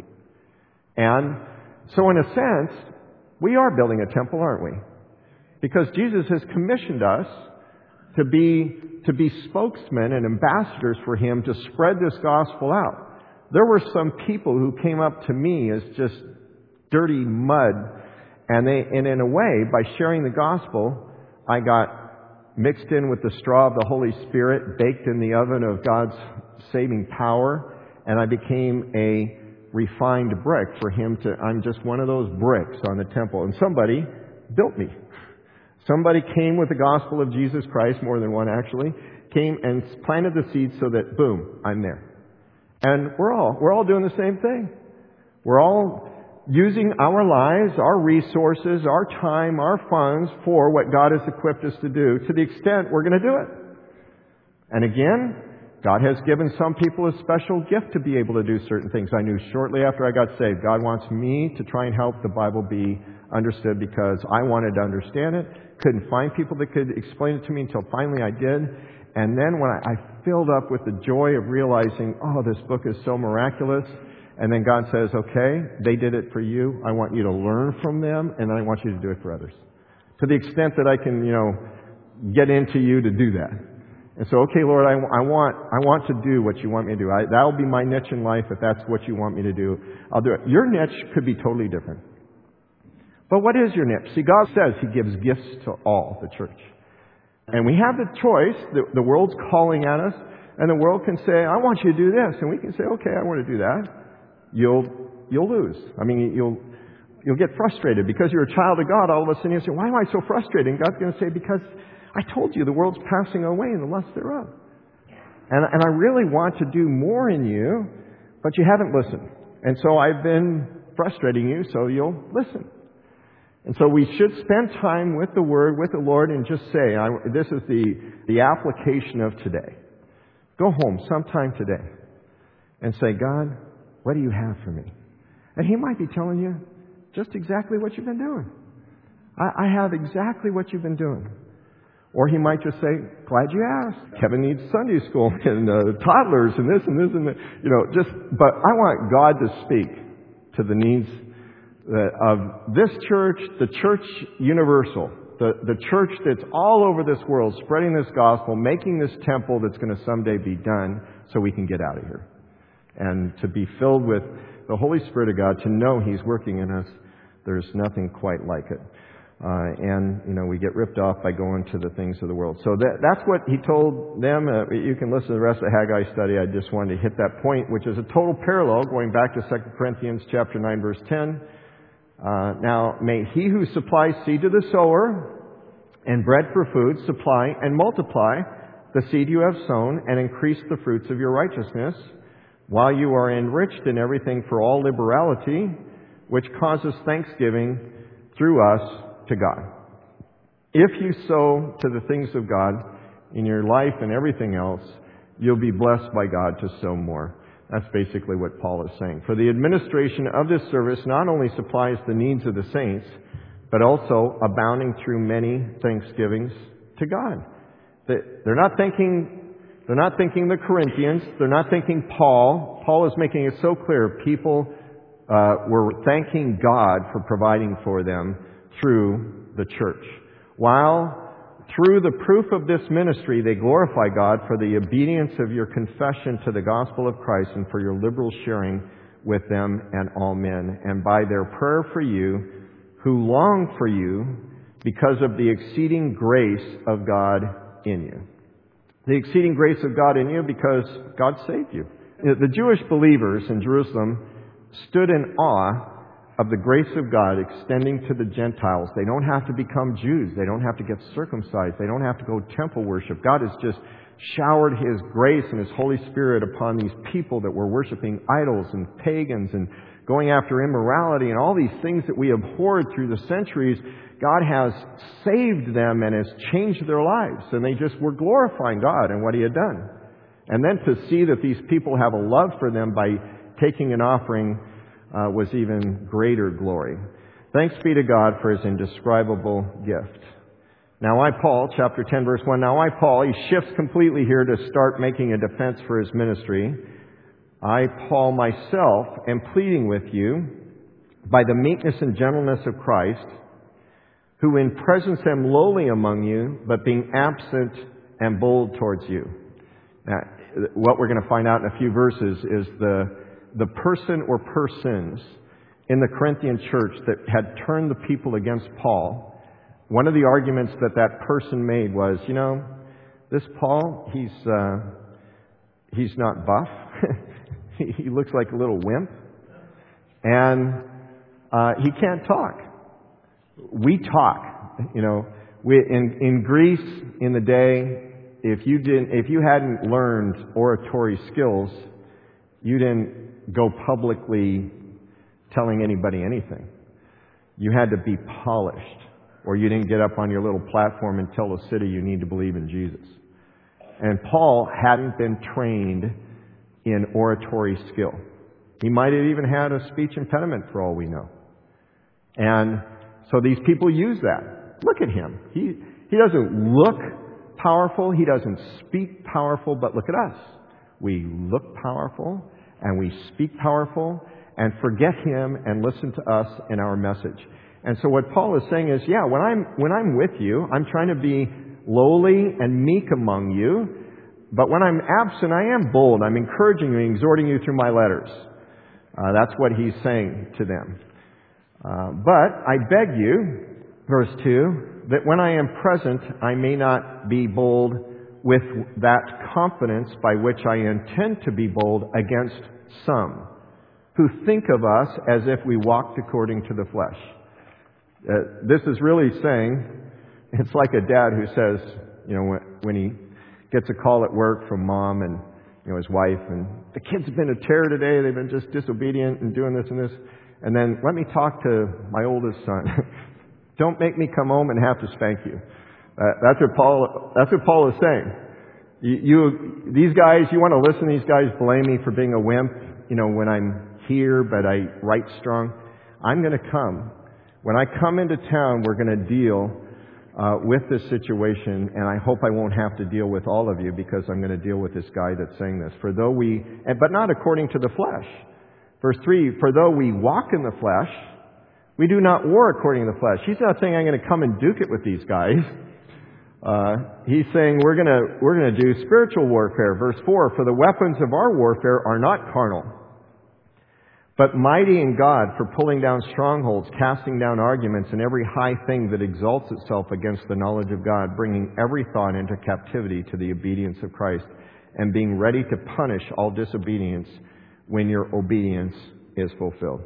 And so in a sense, we are building a temple, aren't we? Because Jesus has commissioned us to be, to be spokesmen and ambassadors for him to spread this gospel out. There were some people who came up to me as just dirty mud, and they, and in a way, by sharing the gospel, I got mixed in with the straw of the Holy Spirit, baked in the oven of God's saving power, and I became a refined brick for him to, I'm just one of those bricks on the temple. And somebody built me. Somebody came with the gospel of Jesus Christ, more than one actually, came and planted the seed so that, boom, I'm there. And we're all, we're all doing the same thing. We're all using our lives, our resources, our time, our funds for what God has equipped us to do, to the extent we're going to do it. And again, God has given some people a special gift to be able to do certain things. I knew shortly after I got saved, God wants me to try and help the Bible be understood because I wanted to understand it. Couldn't find people that could explain it to me until finally I did. And then when I, I filled up with the joy of realizing, oh, this book is so miraculous. And then God says, okay, they did it for you. I want you to learn from them, and then I want you to do it for others. To the extent that I can, you know, get into you to do that. And so, okay, Lord, I, I want I want to do what you want me to do. I, that'll be my niche in life if that's what you want me to do. I'll do it. Your niche could be totally different. But what is your niche? See, God says He gives gifts to all, the church. And we have the choice. The, the world's calling at us, and the world can say, I want you to do this. And we can say, okay, I want to do that. You'll you'll lose. I mean, you'll you'll get frustrated because you're a child of God. All of a sudden you say, why am I so frustrated? And God's going to say, because I told you the world's passing away in the lust thereof. And, and I really want to do more in you, but you haven't listened. And so I've been frustrating you, so you'll listen. And so we should spend time with the Word, with the Lord, and just say, I, this is the, the application of today. Go home sometime today and say, God, what do you have for me? And He might be telling you just exactly what you've been doing. I, I have exactly what you've been doing. Or He might just say, glad you asked. Kevin needs Sunday school and uh, toddlers and this and this and that. You know, just, but I want God to speak to the needs of this church, the church universal, the, the church that's all over this world, spreading this gospel, making this temple that's going to someday be done so we can get out of here. And to be filled with the Holy Spirit of God, to know He's working in us, there's nothing quite like it. Uh, and, you know, we get ripped off by going to the things of the world. So that, that's what He told them. Uh, you can listen to the rest of the Haggai study. I just wanted to hit that point, which is a total parallel, going back to Second Corinthians chapter nine, verse ten. Uh, now, may He who supplies seed to the sower and bread for food supply and multiply the seed you have sown and increase the fruits of your righteousness, while you are enriched in everything for all liberality, which causes thanksgiving through us to God. If you sow to the things of God in your life and everything else, you'll be blessed by God to sow more. That's basically what Paul is saying. For the administration of this service not only supplies the needs of the saints, but also abounding through many thanksgivings to God. They're not thinking, they're not thinking the Corinthians. They're not thinking Paul. Paul is making it so clear. People uh, were thanking God for providing for them through the church. While through the proof of this ministry, they glorify God for the obedience of your confession to the gospel of Christ and for your liberal sharing with them and all men, and by their prayer for you, who long for you because of the exceeding grace of God in you. The exceeding grace of God in you because God saved you. The Jewish believers in Jerusalem stood in awe of the grace of God extending to the Gentiles. They don't have to become Jews. They don't have to get circumcised. They don't have to go temple worship. God has just showered His grace and His Holy Spirit upon these people that were worshiping idols and pagans and going after immorality and all these things that we abhorred through the centuries. God has saved them and has changed their lives. And they just were glorifying God and what He had done. And then to see that these people have a love for them by taking an offering Uh, was even greater glory. Thanks be to God for His indescribable gift. Now I, Paul, chapter ten, verse one, now I, Paul, he shifts completely here to start making a defense for his ministry. I, Paul, myself, am pleading with you by the meekness and gentleness of Christ, who in presence am lowly among you, but being absent am bold towards you. Now, what we're going to find out in a few verses is the the person or persons in the Corinthian church that had turned the people against Paul. One of the arguments that that person made was, you know, this Paul, he's uh, he's not buff. he, he looks like a little wimp. And uh, he can't talk. We talk. You know, we, in, in Greece in the day, if you didn't, if you hadn't learned oratory skills, you didn't go publicly telling anybody anything. You had to be polished, or you didn't get up on your little platform and tell the city you need to believe in Jesus. And Paul hadn't been trained in oratory skill. He might have even had a speech impediment for all we know. And so these people use that. Look at him. He, he doesn't look powerful. He doesn't speak powerful, but look at us. We look powerful. And we speak powerful, and forget Him and listen to us and our message. And so what Paul is saying is, yeah, when I'm when I'm with you, I'm trying to be lowly and meek among you. But when I'm absent, I am bold. I'm encouraging you, exhorting you through my letters. Uh, that's what he's saying to them. Uh, but I beg you, verse two, that when I am present, I may not be bold with that confidence by which I intend to be bold against some who think of us as if we walked according to the flesh. Uh, this is really saying, it's like a dad who says, you know, when, when he gets a call at work from mom and, you know, his wife, and the kids have been a terror today, they've been just disobedient and doing this and this, and then let me talk to my oldest son. Don't make me come home and have to spank you. Uh, that's what Paul, that's what Paul is saying. You, you, these guys, you want to listen to these guys blame me for being a wimp, you know, when I'm here, but I write strong. I'm going to come. When I come into town, we're going to deal uh, with this situation, and I hope I won't have to deal with all of you because I'm going to deal with this guy that's saying this. For though we, but not according to the flesh. Verse three, for though we walk in the flesh, we do not war according to the flesh. He's not saying I'm going to come and duke it with these guys. Uh, he's saying we're going to we're going to do spiritual warfare. Verse four, for the weapons of our warfare are not carnal, but mighty in God for pulling down strongholds, casting down arguments, and every high thing that exalts itself against the knowledge of God, bringing every thought into captivity to the obedience of Christ, and being ready to punish all disobedience when your obedience is fulfilled.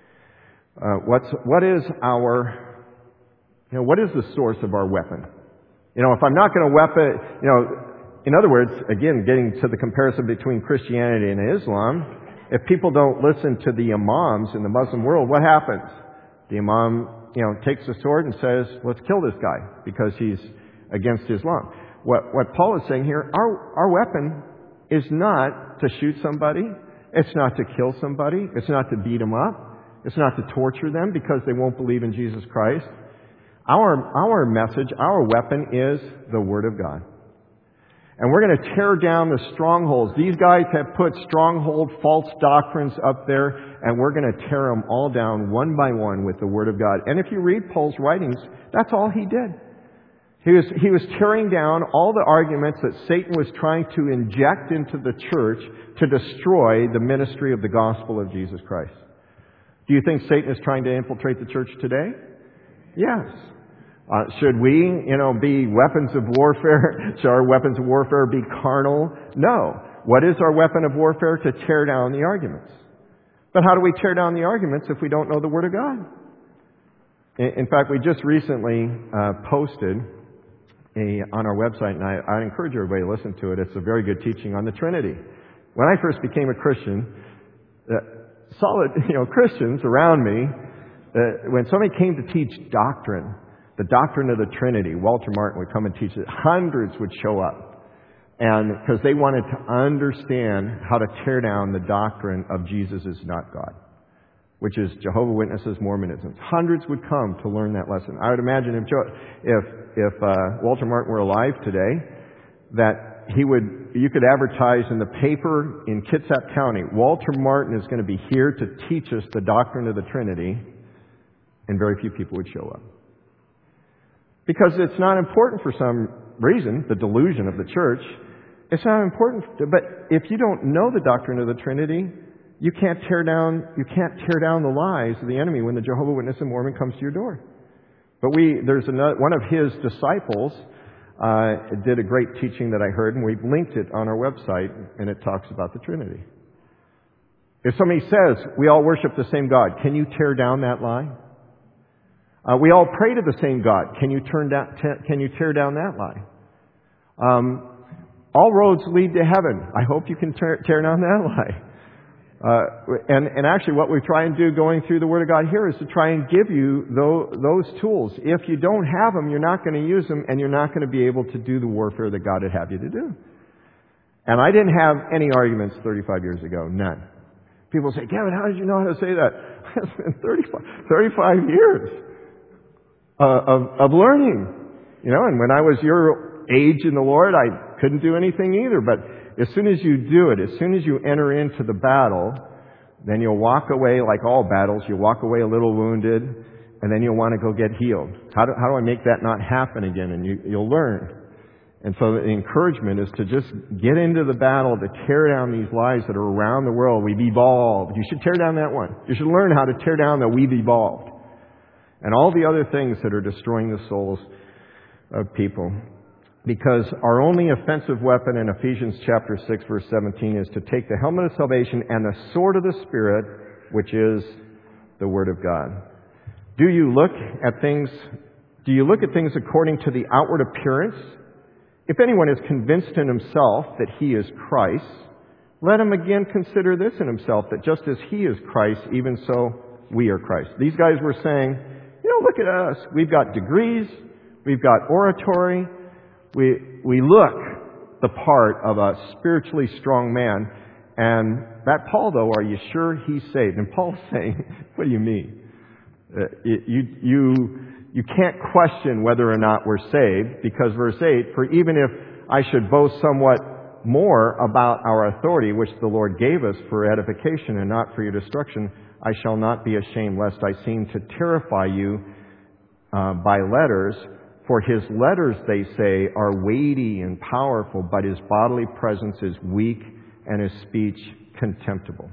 Uh, what's what is our you know what is the source of our weapon? You know, if I'm not going to weapon, you know, in other words, again, getting to the comparison between Christianity and Islam, if people don't listen to the imams in the Muslim world, what happens? The imam, you know, takes a sword and says, let's kill this guy because he's against Islam. What, what Paul is saying here, our, our weapon is not to shoot somebody. It's not to kill somebody. It's not to beat them up. It's not to torture them because they won't believe in Jesus Christ. Our, our message, our weapon is the Word of God. And we're going to tear down the strongholds. These guys have put stronghold, false doctrines up there, and we're going to tear them all down one by one with the Word of God. And if you read Paul's writings, that's all he did. He was, he was tearing down all the arguments that Satan was trying to inject into the church to destroy the ministry of the gospel of Jesus Christ. Do you think Satan is trying to infiltrate the church today? Yes. Uh, should we, you know, be weapons of warfare? Should our weapons of warfare be carnal? No. What is our weapon of warfare? To tear down the arguments. But how do we tear down the arguments if we don't know the Word of God? In, in fact, we just recently uh, posted a, on our website, and I, I encourage everybody to listen to it. It's a very good teaching on the Trinity. When I first became a Christian, uh, solid, you know, Christians around me, uh, when somebody came to teach doctrine, the doctrine of the Trinity, Walter Martin would come and teach it. Hundreds would show up. And because they wanted to understand how to tear down the doctrine of Jesus is not God, which is Jehovah's Witnesses, Mormonism. Hundreds would come to learn that lesson. I would imagine if if, if uh, Walter Martin were alive today, that he would, you could advertise in the paper in Kitsap County, Walter Martin is going to be here to teach us the doctrine of the Trinity, and very few people would show up. Because it's not important for some reason, the delusion of the church. It's not important. But if you don't know the doctrine of the Trinity, you can't tear down, you can't tear down the lies of the enemy when the Jehovah's Witness and Mormon comes to your door. But we, there's another, one of his disciples uh, did a great teaching that I heard, and we've linked it on our website, and it talks about the Trinity. If somebody says, we all worship the same God, can you tear down that lie? Uh, we all pray to the same God. Can you turn down? T- can you tear down that lie? Um, all roads lead to heaven. I hope you can tear, tear down that lie. Uh, and, and actually, what we try and do going through the Word of God here is to try and give you those, those tools. If you don't have them, you're not going to use them, and you're not going to be able to do the warfare that God would have you to do. And I didn't have any arguments thirty-five years ago. None. People say, Kevin, how did you know how to say that? It's been thirty-five, thirty-five years. Uh, of, of learning, you know, and when I was your age in the Lord, I couldn't do anything either. But as soon as you do it, as soon as you enter into the battle, then you'll walk away like all battles. You'll walk away a little wounded, and then you'll want to go get healed. How do, how do I make that not happen again? And you, you'll learn. And so the encouragement is to just get into the battle to tear down these lies that are around the world. We've evolved. You should tear down that one. You should learn how to tear down the we've evolved. And all the other things that are destroying the souls of people. Because our only offensive weapon in Ephesians chapter six, verse seventeen, is to take the helmet of salvation and the sword of the Spirit, which is the Word of God. Do you look at things, do you look at things according to the outward appearance? If anyone is convinced in himself that he is Christ, let him again consider this in himself, that just as he is Christ, even so we are Christ. These guys were saying, you oh, look at us. We've got degrees. We've got oratory. We, we look the part of a spiritually strong man. And that Paul, though, are you sure he's saved? And Paul's saying, what do you mean? Uh, you, you, you can't question whether or not we're saved, because verse eight, for even if I should boast somewhat more about our authority, which the Lord gave us for edification and not for your destruction, I shall not be ashamed, lest I seem to terrify you uh, by letters. For his letters, they say, are weighty and powerful, but his bodily presence is weak and his speech contemptible.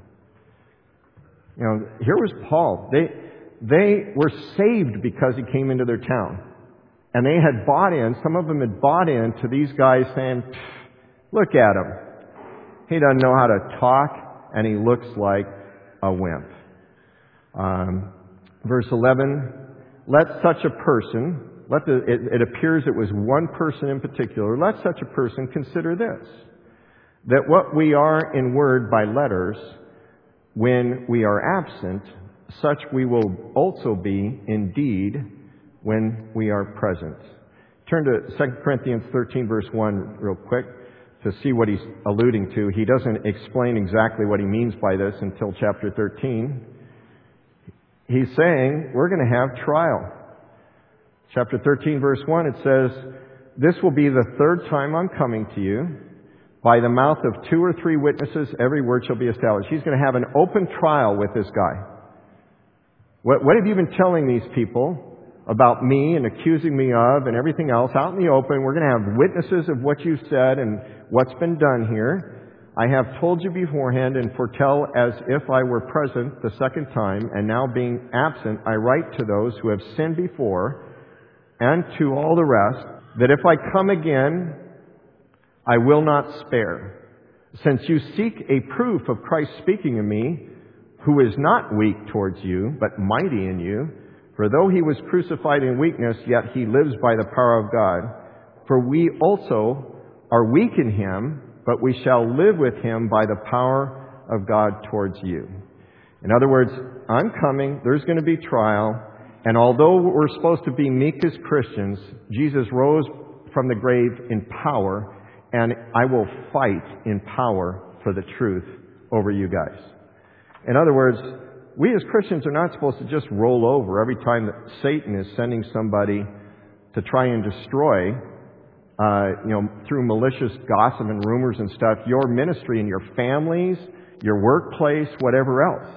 You know, here was Paul. They, they were saved because he came into their town. And they had bought in, some of them had bought in to these guys saying, look at him. He doesn't know how to talk, and he looks like a wimp. Um, verse eleven, let such a person, let the, it, it appears it was one person in particular, let such a person consider this, that what we are in word by letters, when we are absent, such we will also be in deed when we are present. Turn to Second Corinthians thirteen, verse one real quick to see what he's alluding to. He doesn't explain exactly what he means by this until chapter thirteen. He's saying we're going to have trial. Chapter thirteen, verse one, it says, this will be the third time I'm coming to you. By the mouth of two or three witnesses, every word shall be established. He's going to have an open trial with this guy. What, what have you been telling these people about me and accusing me of and everything else out in the open? We're going to have witnesses of what you've said and what's been done here. I have told you beforehand and foretell as if I were present the second time, and now being absent, I write to those who have sinned before and to all the rest, that if I come again, I will not spare. Since you seek a proof of Christ speaking in me, who is not weak towards you, but mighty in you, for though he was crucified in weakness, yet he lives by the power of God. For we also are weak in him, but we shall live with him by the power of God towards you. In other words, I'm coming, there's going to be trial, and although we're supposed to be meek as Christians, Jesus rose from the grave in power, and I will fight in power for the truth over you guys. In other words, we as Christians are not supposed to just roll over every time that Satan is sending somebody to try and destroy, uh, you know, through malicious gossip and rumors and stuff, your ministry and your families, your workplace, whatever else.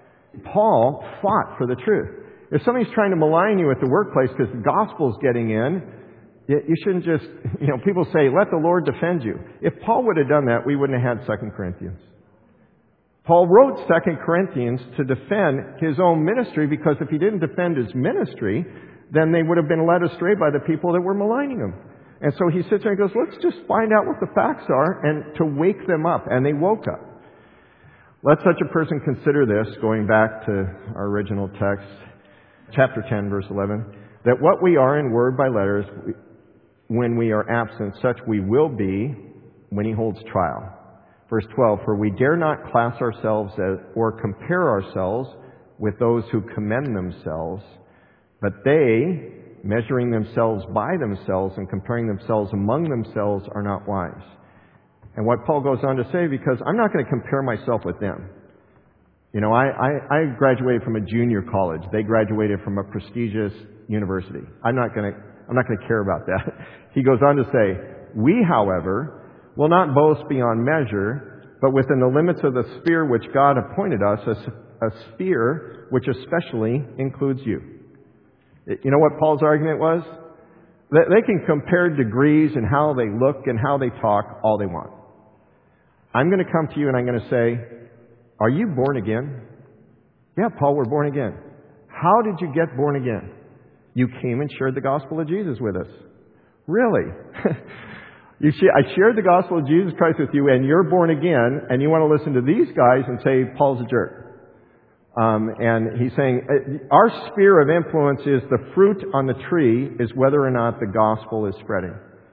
Paul fought for the truth. If somebody's trying to malign you at the workplace because the gospel's getting in, you shouldn't just, you know, people say, let the Lord defend you. If Paul would have done that, we wouldn't have had Second Corinthians. Paul wrote Second Corinthians to defend his own ministry, because if he didn't defend his ministry, then they would have been led astray by the people that were maligning him. And so he sits there and goes, let's just find out what the facts are, and to wake them up. And they woke up. Let such a person consider this, going back to our original text, chapter ten, verse eleven, that what we are in word by letters, when we are absent, such we will be when he holds trial. Verse twelve, for we dare not class ourselves as, or compare ourselves with those who commend themselves, but they, measuring themselves by themselves and comparing themselves among themselves, are not wise. And what Paul goes on to say, because I'm not going to compare myself with them. You know, I, I, I graduated from a junior college. They graduated from a prestigious university. I'm not going to, I'm not going to care about that. He goes on to say, we, however, will not boast beyond measure, but within the limits of the sphere which God appointed us, a, a sphere which especially includes you. You know what Paul's argument was? That they can compare degrees and how they look and how they talk all they want. I'm going to come to you and I'm going to say, are you born again? Yeah, Paul, we're born again. How did you get born again? You came and shared the gospel of Jesus with us. Really? You sh- I shared the gospel of Jesus Christ with you, and you're born again, and you want to listen to these guys and say, Paul's a jerk. Um, and he's saying, our sphere of influence is the fruit on the tree is whether or not the gospel is spreading.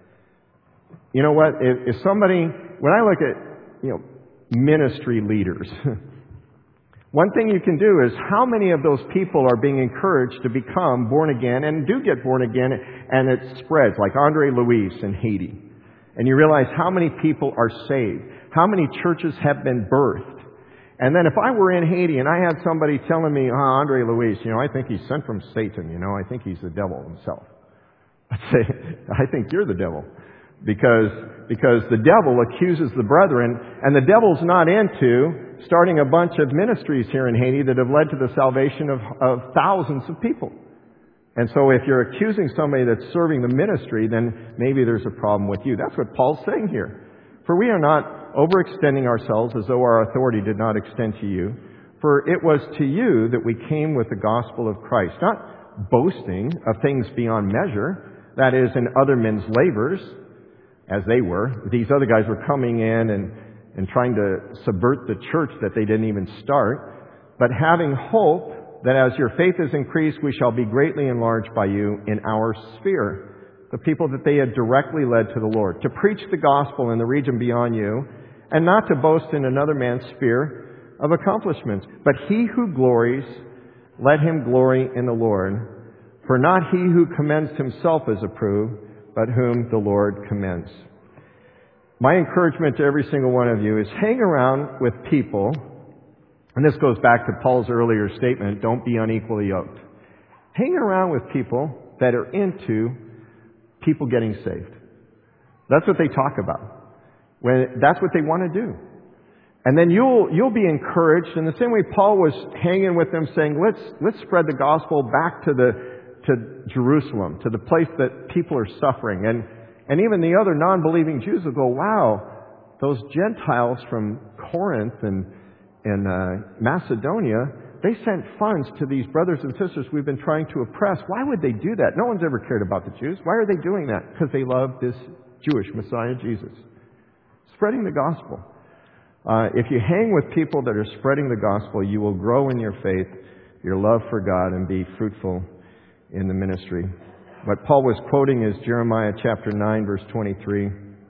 You know what? If, if somebody, when I look at, you know, ministry leaders, One thing you can do is how many of those people are being encouraged to become born again and do get born again, and it spreads, like Andre Luis in Haiti. And you realize how many people are saved, how many churches have been birthed. And then if I were in Haiti and I had somebody telling me, oh, Andre Luis, you know, I think he's sent from Satan, you know, I think he's the devil himself. I'd say, I think you're the devil. Because, because the devil accuses the brethren, and the devil's not into starting a bunch of ministries here in Haiti that have led to the salvation of, of thousands of people. And so if you're accusing somebody that's serving the ministry, then maybe there's a problem with you. That's what Paul's saying here. For we are not overextending ourselves as though our authority did not extend to you. For it was to you that we came with the gospel of Christ, not boasting of things beyond measure, that is, in other men's labors, as they were. These other guys were coming in and, and trying to subvert the church that they didn't even start, but having hope that as your faith is increased, we shall be greatly enlarged by you in our sphere. The people that they had directly led to the Lord, to preach the gospel in the region beyond you, and not to boast in another man's sphere of accomplishments. But he who glories, let him glory in the Lord. For not he who commends himself is approved, but whom the Lord commends. My encouragement to every single one of you is hang around with people, and this goes back to Paul's earlier statement, don't be unequally yoked. Hang around with people that are into people getting saved. That's what they talk about. When, that's what they want to do. And then you'll, you'll be encouraged in the same way Paul was hanging with them saying, let's, let's spread the gospel back to the, to Jerusalem, to the place that people are suffering. And, and even the other non-believing Jews will go, wow, those Gentiles from Corinth and, and uh, Macedonia, they sent funds to these brothers and sisters we've been trying to oppress. Why would they do that? No one's ever cared about the Jews. Why are they doing that? Because they love this Jewish Messiah, Jesus. Spreading the gospel. Uh, if you hang with people that are spreading the gospel, you will grow in your faith, your love for God, and be fruitful in the ministry. What Paul was quoting is Jeremiah chapter nine, verse twenty-three,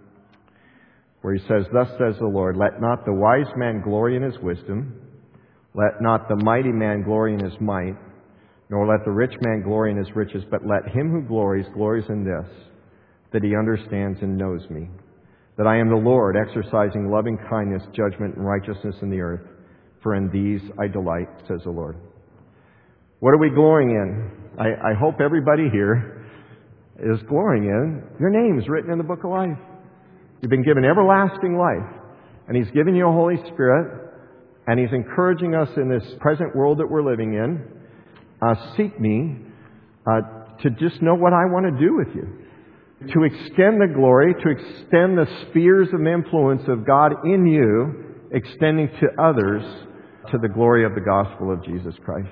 where he says, thus says the Lord, let not the wise man glory in his wisdom, let not the mighty man glory in his might, nor let the rich man glory in his riches, but let him who glories, glories in this, that he understands and knows me, that I am the Lord, exercising loving kindness, judgment, and righteousness in the earth, for in these I delight, says the Lord. What are we glorying in? I, I hope everybody here is glorying in your name is written in the book of life. You've been given everlasting life, and He's given you a Holy Spirit, and He's encouraging us in this present world that we're living in. Uh, seek me uh, to just know what I want to do with you. To extend the glory, to extend the spheres of influence of God in you, extending to others to the glory of the gospel of Jesus Christ.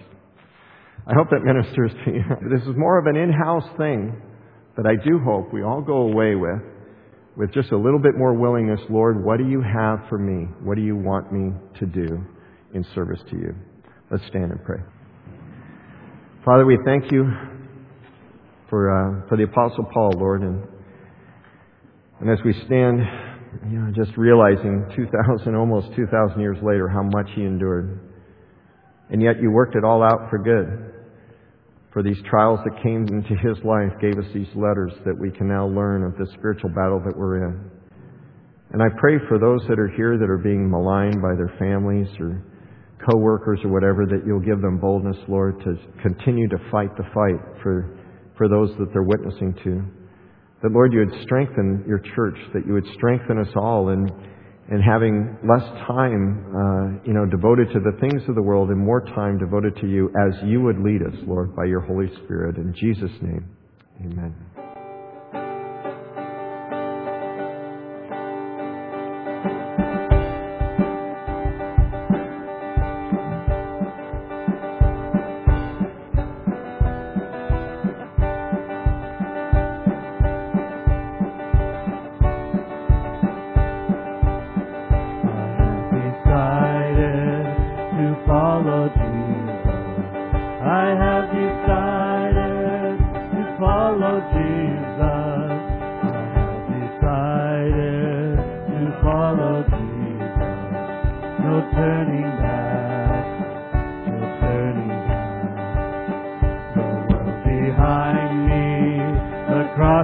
I hope that ministers to you. This is more of an in-house thing that I do hope we all go away with, with just a little bit more willingness. Lord, what do you have for me? What do you want me to do in service to you? Let's stand and pray. Father, we thank you for uh, for the Apostle Paul, Lord, and and as we stand, you know, just realizing two thousand, almost two thousand years later, how much he endured, and yet you worked it all out for good. For these trials that came into his life gave us these letters that we can now learn of the spiritual battle that we're in. And I pray for those that are here that are being maligned by their families or co-workers or whatever, that you'll give them boldness, Lord, to continue to fight the fight for for those that they're witnessing to. That, Lord, you would strengthen your church, that you would strengthen us all in, in having less time, uh, you know, devoted to the things of the world and more time devoted to you as you would lead us, Lord, by your Holy Spirit. In Jesus' name, amen. Follow Jesus.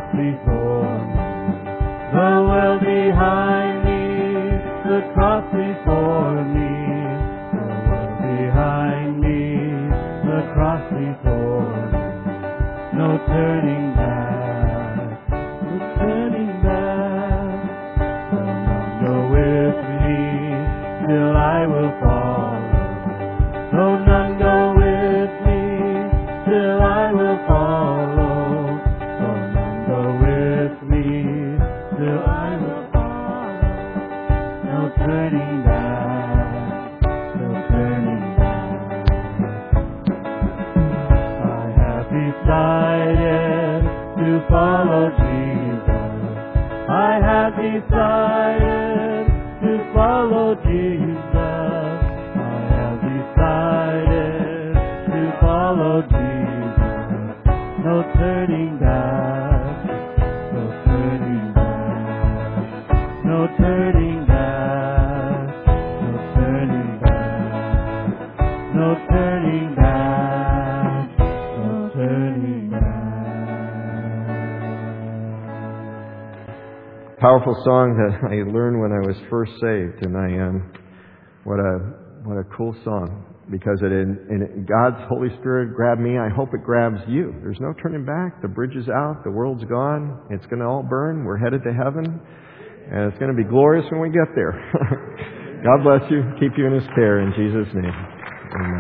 before me, the world behind me, the cross before me, the world behind me, the cross before me, no turning back, no turning back. Come on, go with me, till I will follow. Though none go with me, till I will follow. Though none go with me, till I will follow. No turning back, no turning back. I have decided to follow Jesus. I have decided to follow Jesus. I have decided to follow Jesus. No turning back, no turning back, no turning back, no turning back, no turning back, no turning back. Powerful song that I learned when I was first saved, and I um, what a what a cool song, because it in, in God's Holy Spirit grabbed me. I hope it grabs you. There's no turning back. The bridge is out. The world's gone. It's going to all burn. We're headed to heaven, and it's going to be glorious when we get there. God bless you. Keep you in His care in Jesus' name. Amen.